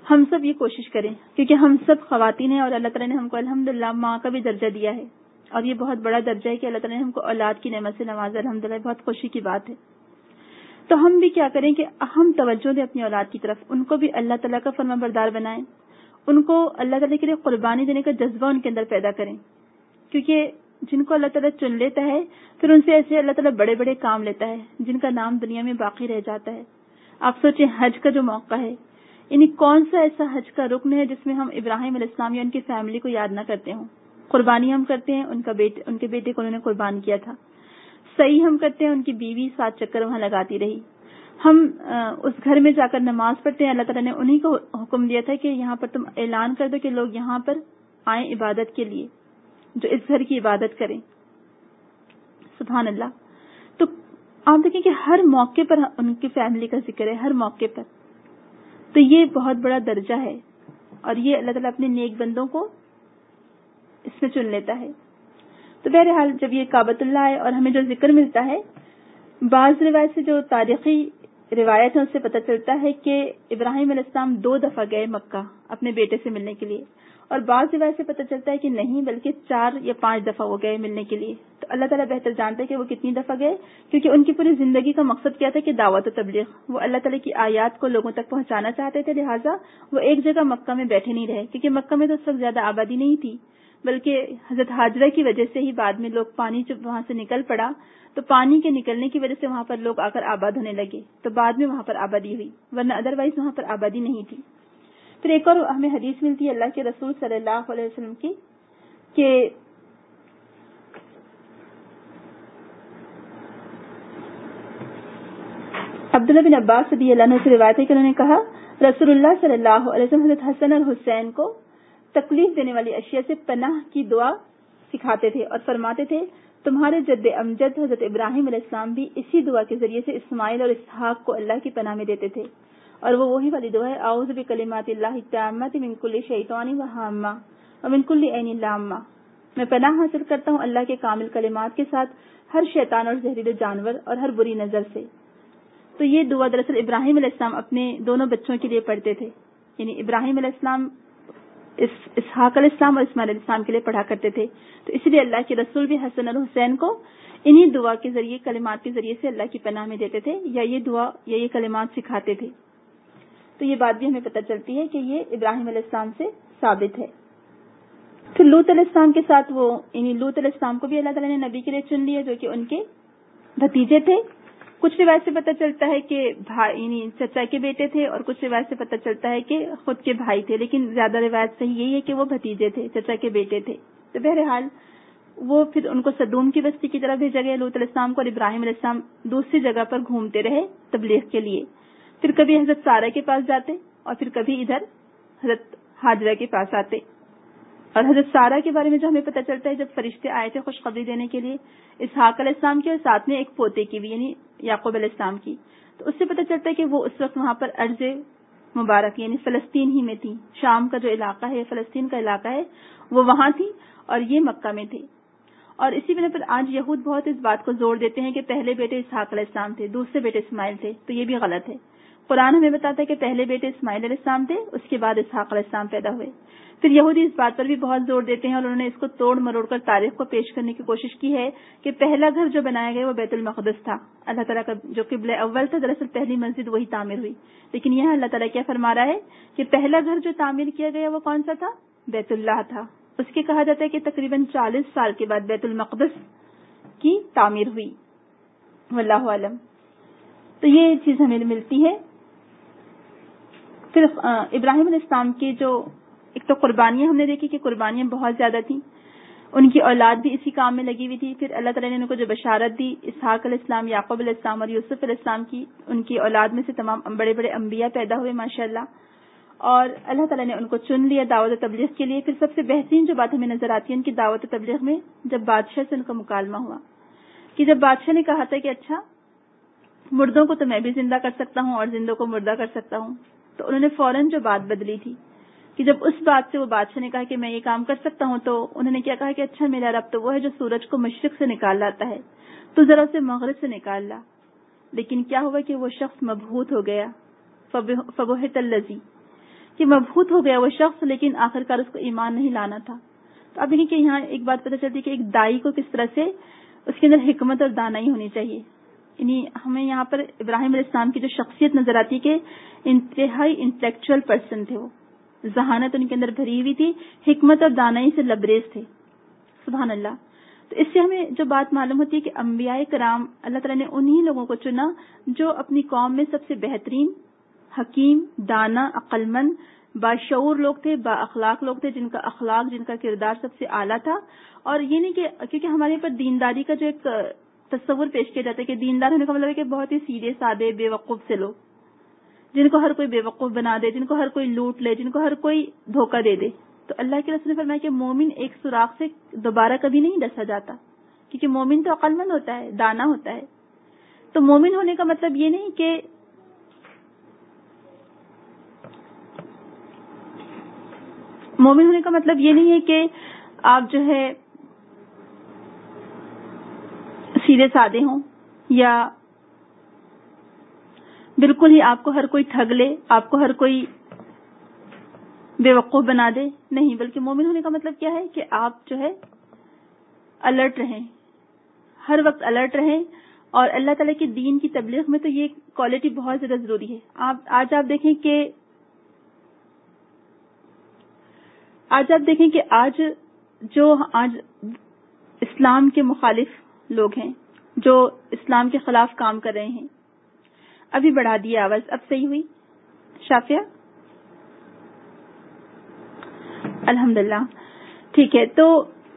ہم سب یہ کوشش کریں، کیونکہ ہم سب خواتین ہیں اور اللہ تعالیٰ نے ہم کو الحمدللہ ماں کا بھی درجہ دیا ہے، اور یہ بہت بڑا درجہ ہے کہ اللہ تعالیٰ نے ہم کو اولاد کی نعمت سے نوازا، الحمدللہ بہت خوشی کی بات ہے۔ تو ہم بھی کیا کریں کہ اہم توجہ دیں اپنی اولاد کی طرف، ان کو بھی اللہ تعالیٰ کا فرما بردار بنائیں، ان کو اللہ تعالیٰ کے لیے قربانی دینے کا جذبہ ان کے اندر پیدا کریں، کیونکہ جن کو اللہ تعالیٰ چن لیتا ہے پھر ان سے ایسے اللہ تعالیٰ بڑے بڑے کام لیتا ہے جن کا نام دنیا میں باقی رہ جاتا ہے۔ آپ سوچیں حج کا جو موقع ہے، یعنی کون سا ایسا حج کا رکن ہے جس میں ہم ابراہیم علیہ السلام یا ان کی فیملی کو یاد نہ کرتے ہوں؟ قربانی ہم کرتے ہیں، ان کا بیٹے ان کے بیٹے کو انہوں نے قربان کیا تھا۔ صحیح ہم کرتے ہیں، ان کی بیوی سات چکر وہاں لگاتی رہی۔ ہم اس گھر میں جا کر نماز پڑھتے ہیں، اللہ تعالیٰ نے انہی کو حکم دیا تھا کہ یہاں پر تم اعلان کر دو کہ لوگ یہاں پر آئیں عبادت کے لیے، جو اس گھر کی عبادت کریں۔ سبحان اللہ۔ تو آپ دیکھیں کہ ہر موقع پر ان کی فیملی کا ذکر ہے، ہر موقع پر، تو یہ بہت بڑا درجہ ہے، اور یہ اللہ تعالیٰ اپنے نیک بندوں کو اس میں چن لیتا ہے۔ تو بہرحال جب یہ کعبۃ اللہ ہے اور ہمیں جو ذکر ملتا ہے، بعض روایت سے جو تاریخی روایت ہے اس سے پتہ چلتا ہے کہ ابراہیم علیہ السلام دو دفعہ گئے مکہ اپنے بیٹے سے ملنے کے لیے، اور بعض روایت سے پتہ چلتا ہے کہ نہیں بلکہ چار یا پانچ دفعہ وہ گئے ملنے کے لیے۔ تو اللہ تعالیٰ بہتر جانتا ہے کہ وہ کتنی دفعہ گئے، کیونکہ ان کی پوری زندگی کا مقصد کیا تھا کہ دعوت و تبلیغ، وہ اللہ تعالیٰ کی آیات کو لوگوں تک پہنچانا چاہتے تھے، لہٰذا وہ ایک جگہ مکہ میں بیٹھے نہیں رہے، کیونکہ مکہ میں تو اس وقت زیادہ آبادی نہیں تھی، بلکہ حضرت ہاجرہ کی وجہ سے ہی بعد میں لوگ پانی جب وہاں سے نکل پڑا تو پانی کے نکلنے کی وجہ سے وہاں پر لوگ آ کر آباد ہونے لگے، تو بعد میں وہاں پر آبادی ہوئی، ورنہ ادروائز وہاں پر آبادی نہیں تھی۔ پھر ایک اور ہمیں حدیث ملتی ہے اللہ کے رسول صلی اللہ علیہ وسلم کی کہ عبداللہ بن عباس رضی اللہ عنہ سے روایت ہے کہ انہوں نے کہا رسول اللہ صلی اللہ علیہ وسلم حضرت حسن اور حسین کو تکلیف دینے والی اشیاء سے پناہ کی دعا سکھاتے تھے اور فرماتے تھے تمہارے جد امجد حضرت ابراہیم علیہ السلام بھی اسی دعا کے ذریعے سے اسماعیل اور اسحاق کو اللہ کی پناہ میں دیتے تھے، اور وہ وہی والی دعا ہے اعوذ بکلمات اللہ التامات من کل شیطان وہامہ ومن کل عین لامہ، میں پناہ حاصل کرتا ہوں اللہ کے کامل کلمات کے ساتھ ہر شیطان اور زہریلے جانور اور ہر بری نظر سے۔ تو یہ دعا دراصل ابراہیم علیہ السلام اپنے دونوں بچوں کے لیے پڑھتے تھے، یعنی ابراہیم علیہ السلام اسحاق علیہ السلام اور اسماعیل علیہ السلام کے لیے پڑھا کرتے تھے، تو اس لیے اللہ کے رسول بھی حسن اور حسین کو انہی دعا کے ذریعے کلمات کے ذریعے سے اللہ کی پناہ میں دیتے تھے، یا یہ دعا یا یہ کلمات سکھاتے تھے۔ تو یہ بات بھی ہمیں پتہ چلتی ہے کہ یہ ابراہیم علیہ السلام سے ثابت ہے۔ پھر لوط علیہ السلام کے ساتھ وہ یعنی لوط علیہ السلام کو بھی اللہ تعالیٰ نے نبی کے لیے چن لیا، جو کہ ان کے بھتیجے تھے۔ کچھ روایت سے پتہ چلتا ہے کہ بھائی یعنی چچا کے بیٹے تھے، اور کچھ روایت سے پتہ چلتا ہے کہ خود کے بھائی تھے، لیکن زیادہ روایت صحیح یہی ہے کہ وہ بھتیجے تھے، چچا کے بیٹے تھے۔ تو بہرحال وہ پھر ان کو صدوم کی بستی کی طرف بھیجا گیا لوط علیہ السلام کو، اور ابراہیم علیہ السلام دوسری جگہ پر گھومتے رہے تبلیغ کے لیے، پھر کبھی حضرت سارہ کے پاس جاتے اور پھر کبھی ادھر حضرت ہاجرہ کے پاس آتے۔ اور حضرت سارہ کے بارے میں جو ہمیں پتہ چلتا ہے، جب فرشتے آئے تھے خوشخبری دینے کے لیے اسحاق علیہ السلام کے، اور ساتھ میں ایک پوتے کی بھی یعنی یعقوب علیہ السلام کی، تو اس سے پتہ چلتا ہے کہ وہ اس وقت وہاں پر ارض مبارک یعنی فلسطین ہی میں تھی، شام کا جو علاقہ ہے فلسطین کا علاقہ ہے وہ وہاں تھی، اور یہ مکہ میں تھے۔ اور اسی بنا پر آج یہود بہت اس بات کو زور دیتے ہیں کہ پہلے بیٹے اسحاق علیہ السلام تھے، دوسرے بیٹے اسماعیل تھے، تو یہ بھی غلط ہے۔ قرآن ہمیں بتاتا ہے کہ پہلے بیٹے اسماعیل علیہ السلام تھے، اس کے بعد اسحاق علیہ السلام پیدا ہوئے۔ پھر یہودی اس بات پر بھی بہت زور دیتے ہیں، اور انہوں نے اس کو توڑ مروڑ کر تاریخ کو پیش کرنے کی کوشش کی ہے کہ پہلا گھر جو بنایا گیا وہ بیت المقدس تھا، اللہ تعالیٰ کا جو قبلہ اول تھا، دراصل پہلی مسجد وہی تعمیر ہوئی، لیکن یہاں اللہ تعالیٰ کیا فرما رہا ہے کہ پہلا گھر جو تعمیر کیا گیا وہ کون سا تھا؟ بیت اللہ تھا۔ اس کے کہا جاتا ہے کہ تقریباً چالیس سال کے بعد بیت المقدس کی تعمیر ہوئی، واللہ عالم۔ تو یہ چیز ہمیں ملتی ہے۔ پھر ابراہیم علیہ السلام کی جو ایک تو قربانیاں ہم نے دیکھی کہ قربانیاں بہت زیادہ تھیں، ان کی اولاد بھی اسی کام میں لگی ہوئی تھی۔ پھر اللہ تعالیٰ نے ان کو جو بشارت دی اسحاق علیہ السلام، یعقوب علیہ السلام اور یوسف علیہ السلام کی، ان کی اولاد میں سے تمام بڑے بڑے انبیاء پیدا ہوئے ماشاءاللہ، اور اللہ تعالیٰ نے ان کو چن لیا دعوت و تبلیغ کے لیے۔ پھر سب سے بہترین جو بات ہمیں نظر آتی ہے ان کی دعوت و تبلیغ میں، جب بادشاہ سے ان کا مکالمہ ہوا کہ جب بادشاہ نے کہا تھا کہ اچھا مردوں کو تو میں بھی زندہ کر سکتا ہوں اور زندوں کو مردہ کر سکتا ہوں، تو انہوں نے فوراً جو بات بدلی تھی کہ جب اس بات سے وہ بادشاہ نے کہا کہ میں یہ کام کر سکتا ہوں، تو انہوں نے کیا کہا کہ اچھا میرا رب تو وہ ہے جو سورج کو مشرق سے نکال لاتا ہے، تو ذرا اسے مغرب سے نکال لا۔ لیکن کیا ہوا کہ وہ شخص مبہوت ہو گیا، فبہت الذی، کہ مبہوت ہو گیا وہ شخص لیکن آخرکار اس کو ایمان نہیں لانا تھا. تو آپ دیکھیں کہ یہاں ایک بات پتہ چلتی ہے کہ ایک دائی کو کس طرح سے اس کے اندر حکمت اور دانائی ہونی چاہیے. یعنی ہمیں یہاں پر ابراہیم علیہ السلام کی جو شخصیت نظر آتی ہے کہ انتہائی انٹلیکچوئل پرسن تھے، وہ ذہانت ان کے اندر بھری ہوئی تھی، حکمت اور دانائی سے لبریز تھے. سبحان اللہ. تو اس سے ہمیں جو بات معلوم ہوتی ہے کہ انبیاء کرام اللہ تعالیٰ نے انہی لوگوں کو چنا جو اپنی قوم میں سب سے بہترین، حکیم، دانا، عقل مند، باشعور لوگ تھے، با اخلاق لوگ تھے، جن کا اخلاق، جن کا کردار سب سے اعلیٰ تھا. اور یہ نہیں کہ کیونکہ ہمارے پر دینداری کا جو ایک تصور پیش کیا جاتا ہے کہ دیندار ہونے کا مطلب ہے کہ بہت ہی سیدھے سادے بے وقوف سے لوگ، جن کو ہر کوئی بے وقوف بنا دے، جن کو ہر کوئی لوٹ لے، جن کو ہر کوئی دھوکہ دے دے. تو اللہ کے رسول نے فرمایا کہ مومن ایک سوراخ سے دوبارہ کبھی نہیں ڈسا جاتا، کیونکہ مومن تو عقل مند ہوتا ہے، دانا ہوتا ہے. تو مومن ہونے کا مطلب یہ نہیں کہ مومن ہونے کا مطلب یہ نہیں ہے کہ آپ جو ہے سیدھے سادے ہوں یا بالکل ہی آپ کو ہر کوئی ٹھگ لے، آپ کو ہر کوئی بے وقوف بنا دے. نہیں، بلکہ مومن ہونے کا مطلب کیا ہے کہ آپ جو ہے الرٹ رہیں، ہر وقت الرٹ رہیں. اور اللہ تعالیٰ کے دین کی تبلیغ میں تو یہ کوالٹی بہت زیادہ ضروری ہے. آپ آج آپ دیکھیں کہ آج آپ دیکھیں کہ آج جو آج اسلام کے مخالف لوگ ہیں، جو اسلام کے خلاف کام کر رہے ہیں، ابھی بڑھا دیا آواز، اب صحیح ہوئی شافیہ؟ الحمدللہ. ٹھیک ہے. تو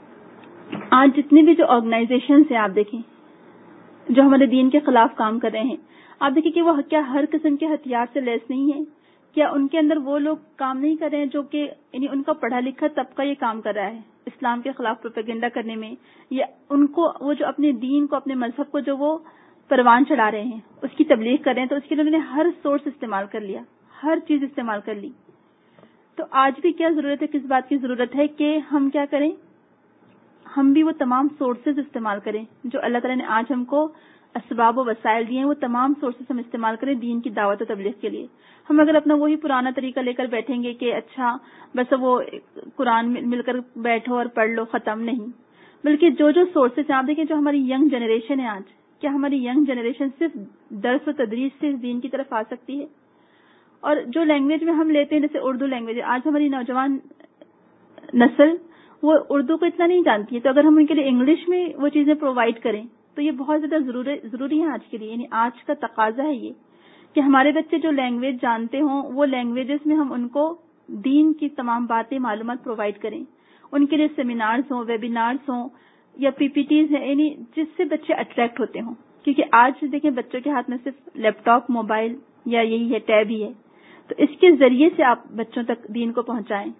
آج جتنے بھی جو آرگنائزیشنز ہیں آپ دیکھیں جو ہمارے دین کے خلاف کام کر رہے ہیں، آپ دیکھیں کہ وہ کیا ہر قسم کے ہتھیار سے لیس نہیں ہیں؟ کیا ان کے اندر وہ لوگ کام نہیں کر رہے ہیں جو کہ یعنی ان کا پڑھا لکھا طبقہ یہ کام کر رہا ہے اسلام کے خلاف پروپیگنڈا کرنے میں، یا ان کو وہ جو اپنے دین کو، اپنے مذہب کو جو وہ پروان چڑھا رہے ہیں اس کی تبلیغ کر رہے ہیں، تو اس کے لیے انہوں نے ہر سورس استعمال کر لیا، ہر چیز استعمال کر لی. تو آج بھی کیا ضرورت ہے، کس بات کی ضرورت ہے کہ ہم کیا کریں، ہم بھی وہ تمام سورسز استعمال کریں جو اللہ تعالیٰ نے آج ہم کو اسباب و وسائل دیے ہیں، وہ تمام سورسز ہم استعمال کریں دین کی دعوت و تبلیغ کے لیے. ہم اگر اپنا وہی پرانا طریقہ لے کر بیٹھیں گے کہ اچھا بس وہ قرآن مل کر بیٹھو اور پڑھ لو، ختم نہیں. بلکہ جو جو سورسز ہیں آپ دیکھیں، جو ہماری ینگ جنریشن ہے آج، کیا ہماری ینگ جنریشن صرف درس و تدریس سے دین کی طرف آ سکتی ہے؟ اور جو لینگویج میں ہم لیتے ہیں جیسے اردو لینگویج، آج ہماری نوجوان نسل وہ اردو کو اتنا نہیں جانتی ہے. تو اگر ہم ان کے لیے انگلش میں وہ چیزیں پرووائڈ کریں تو یہ بہت زیادہ ضروری ہے آج کے لیے. یعنی آج کا تقاضا ہے یہ کہ ہمارے بچے جو لینگویج جانتے ہوں وہ لینگویجز میں ہم ان کو دین کی تمام باتیں، معلومات پرووائڈ کریں. ان کے لیے سیمینارز ہوں، ویبینارز ہوں یا پی پی ٹیز ہیں، یعنی جس سے بچے اٹریکٹ ہوتے ہوں. کیونکہ آج دیکھیں بچوں کے ہاتھ میں صرف لیپ ٹاپ، موبائل یا یہی ہے، ٹیب ہی ہے. تو اس کے ذریعے سے آپ بچوں تک دین کو پہنچائیں.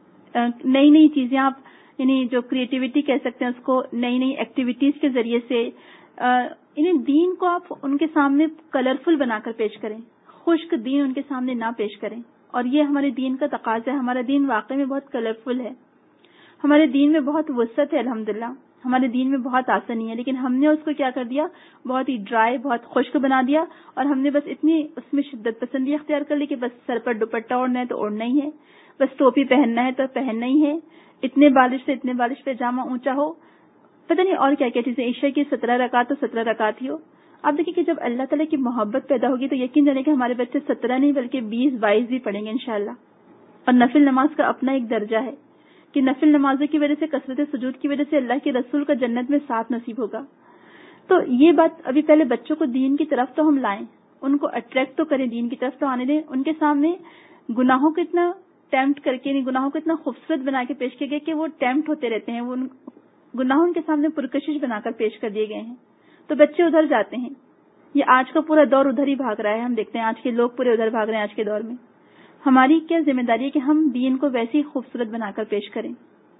نئی نئی چیزیں آپ یعنی جو کریٹیوٹی کہہ سکتے ہیں اس کو، نئی نئی ایکٹیویٹیز کے ذریعے سے انہیں دین کو آپ ان کے سامنے کلرفل بنا کر پیش کریں، خشک دین ان کے سامنے نہ پیش کریں. اور یہ ہمارے دین کا تقاضا ہے. ہمارا دین واقعی میں بہت کلرفل ہے، ہمارے دین میں بہت وسعت ہے الحمدللہ، ہمارے دین میں بہت آسانی ہے. لیکن ہم نے اس کو کیا کر دیا، بہت ہی ڈرائی، بہت خشک بنا دیا. اور ہم نے بس اتنی اس میں شدت پسندی اختیار کر لی کہ بس سر پر دوپٹہ اوڑھنا ہے تو اوڑھنا ہی ہے، بس ٹوپی پہننا ہے تو پہننا ہی ہے، اتنے بالش سے اتنے بالش پائجامہ اونچا ہو، پتہ نہیں اور کیا کیا چیزیں، عشاء کی سترہ رکعت تو سترہ رکعت ہی ہو. آپ دیکھیں کہ جب اللہ تعالیٰ کی محبت پیدا ہوگی تو یقین جانے کہ ہمارے بچے سترہ نہیں بلکہ بیس بائیس بھی پڑھیں گے انشاءاللہ. اور نفل نماز کا اپنا ایک درجہ ہے کہ نفل نمازوں کی وجہ سے، کثرت سجود کی وجہ سے اللہ کے رسول کا جنت میں ساتھ نصیب ہوگا. تو یہ بات ابھی پہلے بچوں کو دین کی طرف تو ہم لائیں، ان کو اٹریکٹ تو کریں، دین کی طرف تو آنے دیں. ان کے سامنے گناہوں کو اتنا ٹیمپٹ کر کے، گناہوں کو اتنا خوبصورت بنا کے پیش کیا گیا کہ وہ ٹیمپٹ ہوتے رہتے ہیں. وہ گناہوں ان کے سامنے پرکشش بنا کر پیش کر دیے گئے ہیں تو بچے ادھر جاتے ہیں. یہ آج کا پورا دور ادھر ہی بھاگ رہا ہے. ہم دیکھتے ہیں آج کے لوگ پورے ادھر بھاگ رہے ہیں آج کے دور میں. ہماری کیا ذمہ داری ہے کہ ہم دین کو ویسے ہی خوبصورت بنا کر پیش کریں.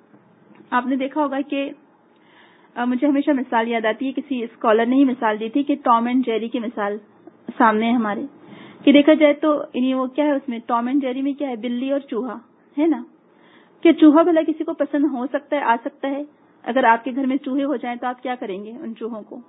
آپ نے دیکھا ہوگا کہ مجھے ہمیشہ مثال یاد آتی ہے، کسی اسکالر نے ہی مثال دی تھی کہ ٹام اینڈ جیری کی مثال سامنے ہے ہمارے، کہ دیکھا جائے تو یعنی وہ کیا ہے، اس میں ٹام اینڈ جیری میں کیا ہے، بلی اور چوہا ہے نا. کہ چوہا بھلا کسی کو پسند ہو سکتا ہے، آ سکتا ہے؟ اگر آپ کے گھر میں چوہے ہو جائیں تو آپ کیا کریں گے؟ ان چوہوں کو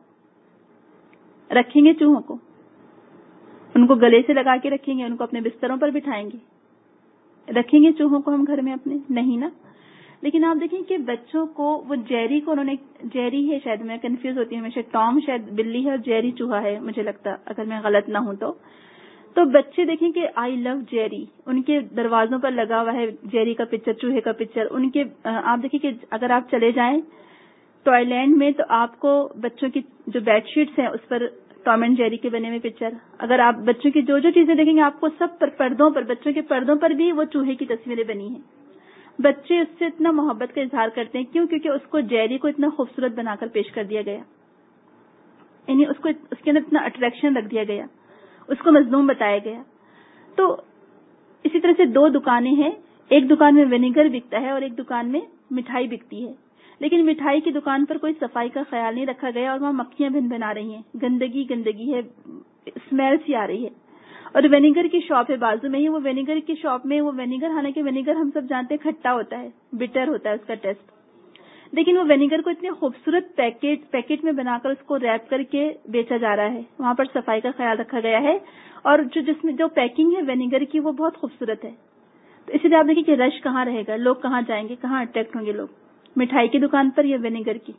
رکھیں گے، چوہوں کو ان کو گلے سے لگا کے رکھیں گے، ان کو اپنے بستروں پر بٹھائیں گے؟ رکھیں گے چوہوں کو ہم گھر میں اپنے؟ نہیں نا. لیکن آپ دیکھیں کہ بچوں کو وہ جیری کو انہوں نے, جیری ہے شاید, میں کنفیوز ہوتی ہوں ہمیشہ, ٹام شاید بلی ہے اور جیری چوہا ہے مجھے لگتا, اگر میں غلط نہ ہوں تو. تو بچے دیکھیں کہ آئی لو جیری, ان کے دروازوں پر لگا ہوا ہے جیری کا پکچر, چوہے کا پکچر. ان کے آپ دیکھیں کہ اگر آپ چلے جائیں ٹوائے لینڈ میں تو آپ کو بچوں کی جو بیڈ شیٹس ہیں اس پر ٹام اینڈ جیری کے بنے ہوئے پکچر. اگر آپ بچوں کی جو جو چیزیں دیکھیں گے آپ کو سب پر پردوں پر, بچوں کے پردوں پر بھی وہ چوہے کی تصویریں بنی ہیں. بچے اس سے اتنا محبت کا اظہار کرتے ہیں. کیوں؟ کیونکہ اس کو جیری کو اتنا خوبصورت بنا کر پیش کر دیا گیا, یعنی اس کو اس کے اندر اتنا اٹریکشن رکھ دیا گیا, اس کو مظلوم بتایا گیا. تو اسی طرح سے دو دکانیں ہیں, ایک دکان میں ونیگر بکتا ہے اور ایک دکان میں مٹھائی بکتی ہے. لیکن مٹھائی کی دکان پر کوئی صفائی کا خیال نہیں رکھا گیا اور وہاں مکھیاں بھن بنا رہی ہیں, گندگی گندگی ہے, اسمیل سی آ رہی ہے. اور ونیگر کی شاپ ہے بازو میں ہی, وہ ونیگر کی شاپ میں وہ ونیگر, حالانکہ ونیگر ہم سب جانتے ہیں کھٹا ہوتا ہے, بٹر ہوتا ہے اس کا ٹیسٹ, لیکن وہ ونیگر کو اتنے خوبصورت پیکٹ پیکٹ میں بنا کر اس کو ریپ کر کے بیچا جا رہا ہے. وہاں پر صفائی کا خیال رکھا گیا ہے اور جو جس میں جو پیکنگ ہے ونیگر کی وہ بہت خوبصورت ہے. تو اسی لیے آپ دیکھیں کہ رش کہاں رہے گا, لوگ کہاں جائیں گے, کہاں اٹریکٹ ہوں گے لوگ, مٹھائی کی دکان پر یا ونیگر کی,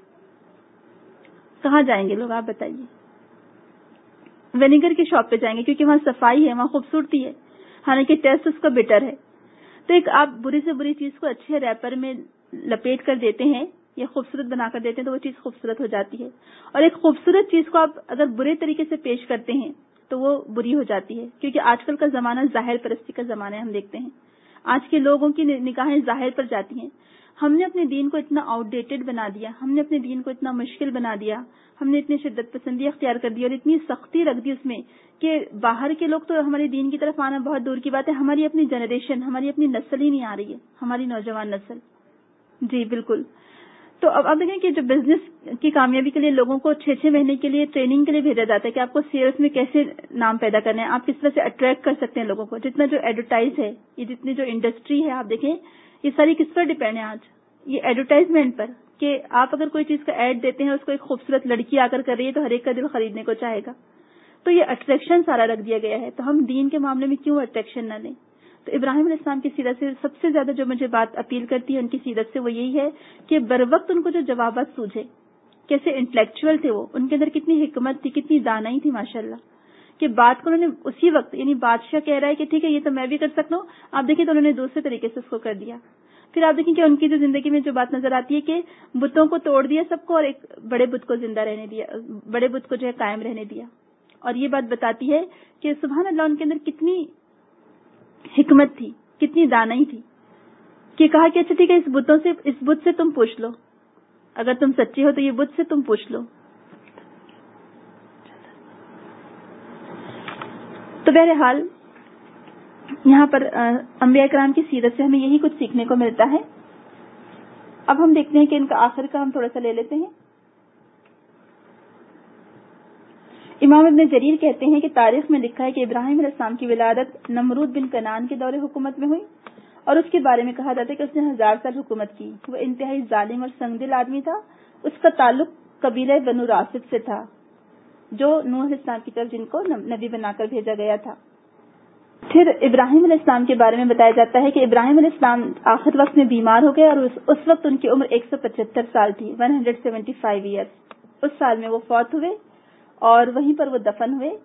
کہاں جائیں گے لوگ آپ بتائیے؟ ونیگر کی شاپ پہ جائیں گے کیونکہ وہاں صفائی ہے, وہاں خوبصورتی ہے, حالانکہ ٹیسٹ اس کا بٹر ہے. تو ایک آپ بری سے بری چیز کو اچھے ریپر میں لپیٹ کر دیتے ہیں یا خوبصورت بنا کر دیتے ہیں تو وہ چیز خوبصورت ہو جاتی ہے. اور ایک خوبصورت چیز کو آپ اگر برے طریقے سے پیش کرتے ہیں تو وہ بری ہو جاتی ہے, کیونکہ آج کل کا زمانہ ظاہر پرستی کا زمانہ ہے. ہم دیکھتے ہیں آج کے لوگوں کی نگاہیں ظاہر پر جاتی ہیں. ہم نے اپنے دین کو اتنا آؤٹ ڈیٹڈ بنا دیا, ہم نے اپنے دین کو اتنا مشکل بنا دیا, ہم نے اتنی شدت پسندی اختیار کر دی اور اتنی سختی رکھ دی اس میں کہ باہر کے لوگ تو ہمارے دین کی طرف آنا بہت دور کی بات ہے, ہماری اپنی جنریشن, ہماری اپنی نسل ہی نہیں آ رہی ہے, ہماری نوجوان نسل. جی بالکل. تو اب آپ دیکھیں کہ جو بزنس کی کامیابی کے لیے لوگوں کو چھ چھ مہینے کے لیے ٹریننگ کے لیے بھیجا جاتا ہے کہ آپ کو سیلس میں کیسے نام پیدا کرنا ہے, آپ کس طرح سے اٹریکٹ کر سکتے ہیں لوگوں کو. جتنا جو ایڈورٹائز ہے, یہ جتنی جو انڈسٹری ہے آپ دیکھیں یہ ساری کس پر ڈیپینڈ ہے آج, یہ ایڈورٹائزمنٹ پر, کہ آپ اگر کوئی چیز کا ایڈ دیتے ہیں اس کو ایک خوبصورت لڑکی آ کر کر رہی ہے تو ہر ایک کا دل خریدنے کو چاہے گا. تو یہ اٹریکشن سارا رکھ دیا گیا ہے. تو ہم دین کے معاملے میں کیوں اٹریکشن نہ لیں؟ تو ابراہیم علیہ السلام کی سیرت سے سب سے زیادہ جو مجھے بات اپیل کرتی ہے ان کی سیرت سے وہ یہی ہے کہ بر وقت ان کو جو جوابات سوجھے, کیسے انٹلیکچوئل تھے وہ, ان کے اندر کتنی حکمت تھی, کتنی دانائی تھی ماشاءاللہ, کہ بات کو انہوں نے اسی وقت, یعنی بادشاہ کہہ رہا ہے کہ ٹھیک ہے یہ تو میں بھی کر سکتا ہوں, آپ دیکھیں تو انہوں نے دوسرے طریقے سے اس کو کر دیا. پھر آپ دیکھیں کہ ان کی جو زندگی میں جو بات نظر آتی ہے کہ بتوں کو توڑ دیا سب کو اور ایک بڑے بت کو زندہ رہنے دیا, بڑے بت کو جو ہے قائم رہنے دیا. اور یہ بات بتاتی ہے کہ سبحان اللہ ان کے اندر کتنی حکمت تھی, کتنی دانائی تھی, کہ کہا کہ اچھا ٹھیک ہے اس بتوں سے, اس بت سے تم پوچھ لو, اگر تم سچے ہو تو یہ بت سے تم پوچھ لو. تو بہرحال یہاں پر انبیاء کرام کی سیرت سے ہمیں یہی کچھ سیکھنے کو ملتا ہے. اب ہم دیکھتے ہیں کہ ان کا آخر کا ہم تھوڑا سا لے لیتے ہیں. امام ابن جریر کہتے ہیں کہ تاریخ میں لکھا ہے کہ ابراہیم علیہ السلام کی ولادت نمرود بن کنعان کے دور حکومت میں ہوئی, اور اس کے بارے میں کہا جاتا ہے کہ اس نے ہزار سال حکومت کی. وہ انتہائی ظالم اور سنگ دل آدمی تھا. اس کا تعلق قبیلہ بنو راسد سے تھا جو نوح علیہ السلام کی طرف جن کو نبی بنا کر بھیجا گیا تھا. پھر ابراہیم علیہ السلام کے بارے میں بتایا جاتا ہے کہ ابراہیم علیہ السلام آخر وقت میں بیمار ہو گئے اور اس, اس وقت ان کی عمر ایک سو پچہتر سال تھی, ایک سو پچہتر ایئر. اس سال میں وہ فوت ہوئے اور وہیں پر وہ دفن ہوئے.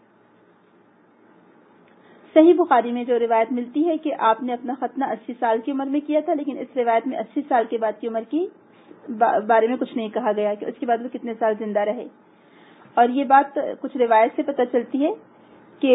صحیح بخاری میں جو روایت ملتی ہے کہ آپ نے اپنا ختنہ اسی سال کی عمر میں کیا تھا, لیکن اس روایت میں اسی سال کے بعد کی عمر کی بارے میں کچھ نہیں کہا گیا کہ اس کے بعد وہ کتنے سال زندہ رہے. اور یہ بات کچھ روایت سے پتہ چلتی ہے کہ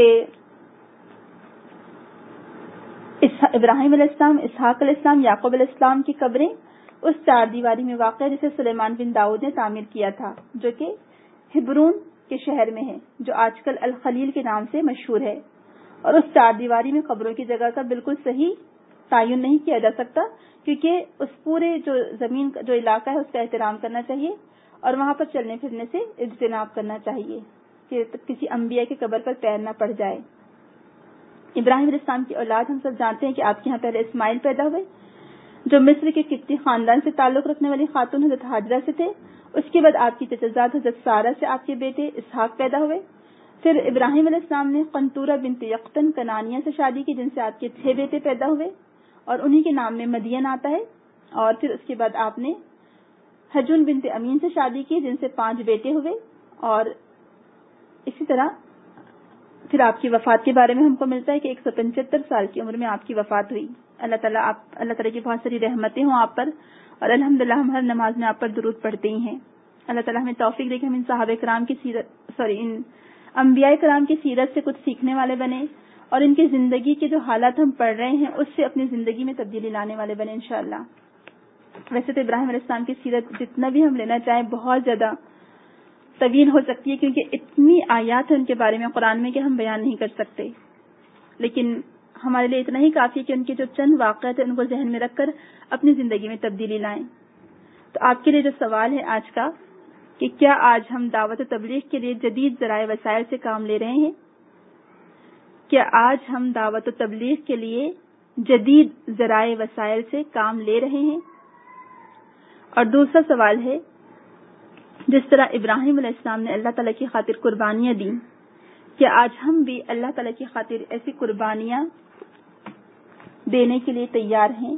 ابراہیم علیہ السلام, اسحاق علیہ السلام, یعقوب علیہ السلام کی قبریں اس چار دیواری میں واقع ہے جسے سلیمان بن داؤد نے تعمیر کیا تھا, جو کہ ہبرون کے شہر میں ہے, جو آج کل الخلیل کے نام سے مشہور ہے. اور اس چار دیواری میں قبروں کی جگہ کا بالکل صحیح تعین نہیں کیا جا سکتا, کیونکہ اس پورے جو زمین جو علاقہ ہے اس کا احترام کرنا چاہیے اور وہاں پر چلنے پھرنے سے اجتناب کرنا چاہیے کہ کسی انبیاء کی قبر پر پیر نہ پڑ جائے. ابراہیم علیہ السلام کی اولاد ہم سب جانتے ہیں کہ آپ کے یہاں پہلے اسماعیل پیدا ہوئے جو مصر کے قبطی خاندان سے تعلق رکھنے والی خاتون حضرت ہاجرہ سے تھے. اس کے بعد آپ کی چچزاد حضرت سارہ سے آپ کے بیٹے اسحاق پیدا ہوئے. پھر ابراہیم علیہ السلام نے قنطورہ بنت یقطن کنانیہ سے شادی کی، جن سے آپ کے چھ بیٹے پیدا ہوئے اور انہی کے نام میں مدین آتا ہے. اور پھر اس کے بعد آپ نے حجون بنت امین سے شادی کی، جن سے پانچ بیٹے ہوئے. اور اسی طرح پھر آپ کی وفات کے بارے میں ہم کو ملتا ہے کہ ایک سو پچہتر سال کی عمر میں آپ کی وفات ہوئی. اللہ تعالیٰ آپ اللہ تعالیٰ کی بہت ساری رحمتیں ہوں آپ پر، اور الحمدللہ ہم ہر نماز میں آپ پر درود پڑھتے ہی ہیں. اللہ تعالیٰ ہمیں توفیق دے کہ ہم ان صحابہ کرام کی سیرت سوری ان انبیاء کرام کی سیرت سے کچھ سیکھنے والے بنے، اور ان کی زندگی کے جو حالات ہم پڑھ رہے ہیں اس سے اپنی زندگی میں تبدیلی لانے والے بنے انشاءاللہ. ویسے تو ابراہیم علیہ السلام کی سیرت جتنا بھی ہم لینا چاہیں بہت زیادہ طویل ہو سکتی ہے، کیونکہ اتنی آیات ہیں ان کے بارے میں قرآن میں کہ ہم بیان نہیں کر سکتے. لیکن ہمارے لیے اتنا ہی کافی ہے کہ ان کے جو چند واقعات ہیں ان کو ذہن میں رکھ کر اپنی زندگی میں تبدیلی لائیں. تو آپ کے لیے جو سوال ہے آج کا کہ کیا آج ہم دعوت و تبلیغ کے لیے جدید ذرائع وسائل سے کام لے رہے ہیں؟ کیا آج ہم دعوت و تبلیغ کے لیے جدید ذرائع وسائل سے کام لے رہے ہیں؟ اور دوسرا سوال ہے، جس طرح ابراہیم علیہ السلام نے اللہ تعالیٰ کی خاطر قربانیاں دیں، کیا آج ہم بھی اللہ تعالیٰ کی خاطر ایسی قربانیاں دینے کے لیے تیار ہیں؟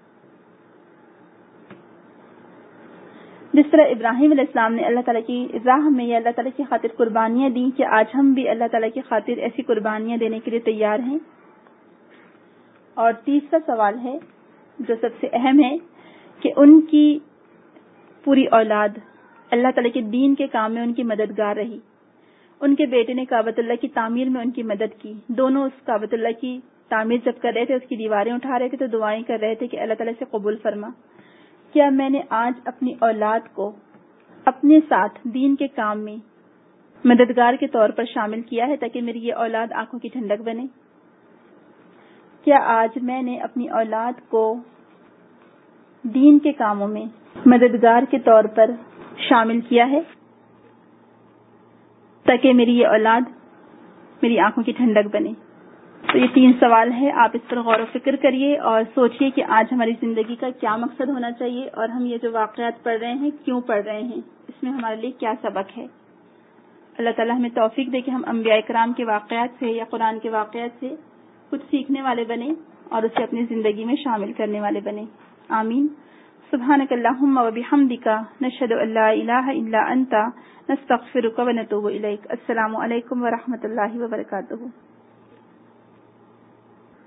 جس طرح ابراہیم علیہ السلام نے اللہ تعالیٰ کی راہ میں یا اللہ تعالیٰ کی خاطر قربانیاں دیں، کہ آج ہم بھی اللہ تعالیٰ کی خاطر ایسی قربانیاں دینے کے لیے تیار ہیں؟ اور تیسرا سوال ہے جو سب سے اہم ہے کہ ان کی پوری اولاد اللہ تعالیٰ کے دین کے کام میں ان کی مددگار رہی. ان کے بیٹے نے کعبۃ اللہ کی تعمیر میں ان کی مدد کی. دونوں اس کعبۃ اللہ کی تعمیر جب کر رہے تھے، اس کی دیواریں اٹھا رہے تھے تو دعائیں کر رہے تھے کہ اللہ تعالیٰ سے قبول فرما. کیا میں نے آج اپنی اولاد کو اپنے ساتھ دین کے کام میں مددگار کے طور پر شامل کیا ہے تاکہ میری یہ اولاد آنکھوں کی ٹھنڈک بنے؟ کیا آج میں نے اپنی اولاد کو دین کے کاموں میں مددگار کے طور پر شامل کیا ہے تاکہ میری یہ اولاد میری آنکھوں کی ٹھنڈک بنے؟ تو یہ تین سوال ہیں، آپ اس پر غور و فکر کریے اور سوچئے کہ آج ہماری زندگی کا کیا مقصد ہونا چاہیے، اور ہم یہ جو واقعات پڑھ رہے ہیں کیوں پڑھ رہے ہیں، اس میں ہمارے لیے کیا سبق ہے. اللہ تعالیٰ ہمیں توفیق دے کہ ہم انبیاء کرام کے واقعات سے یا قرآن کے واقعات سے کچھ سیکھنے والے بنے اور اسے اپنی زندگی میں شامل کرنے والے بنے. آمین. سبحانک اللہم و بحمدک، نشہد ان لا الہ الا انت، نستغفرک و نتوب الیک. السلام علیکم و رحمۃ اللہ وبرکاتہ.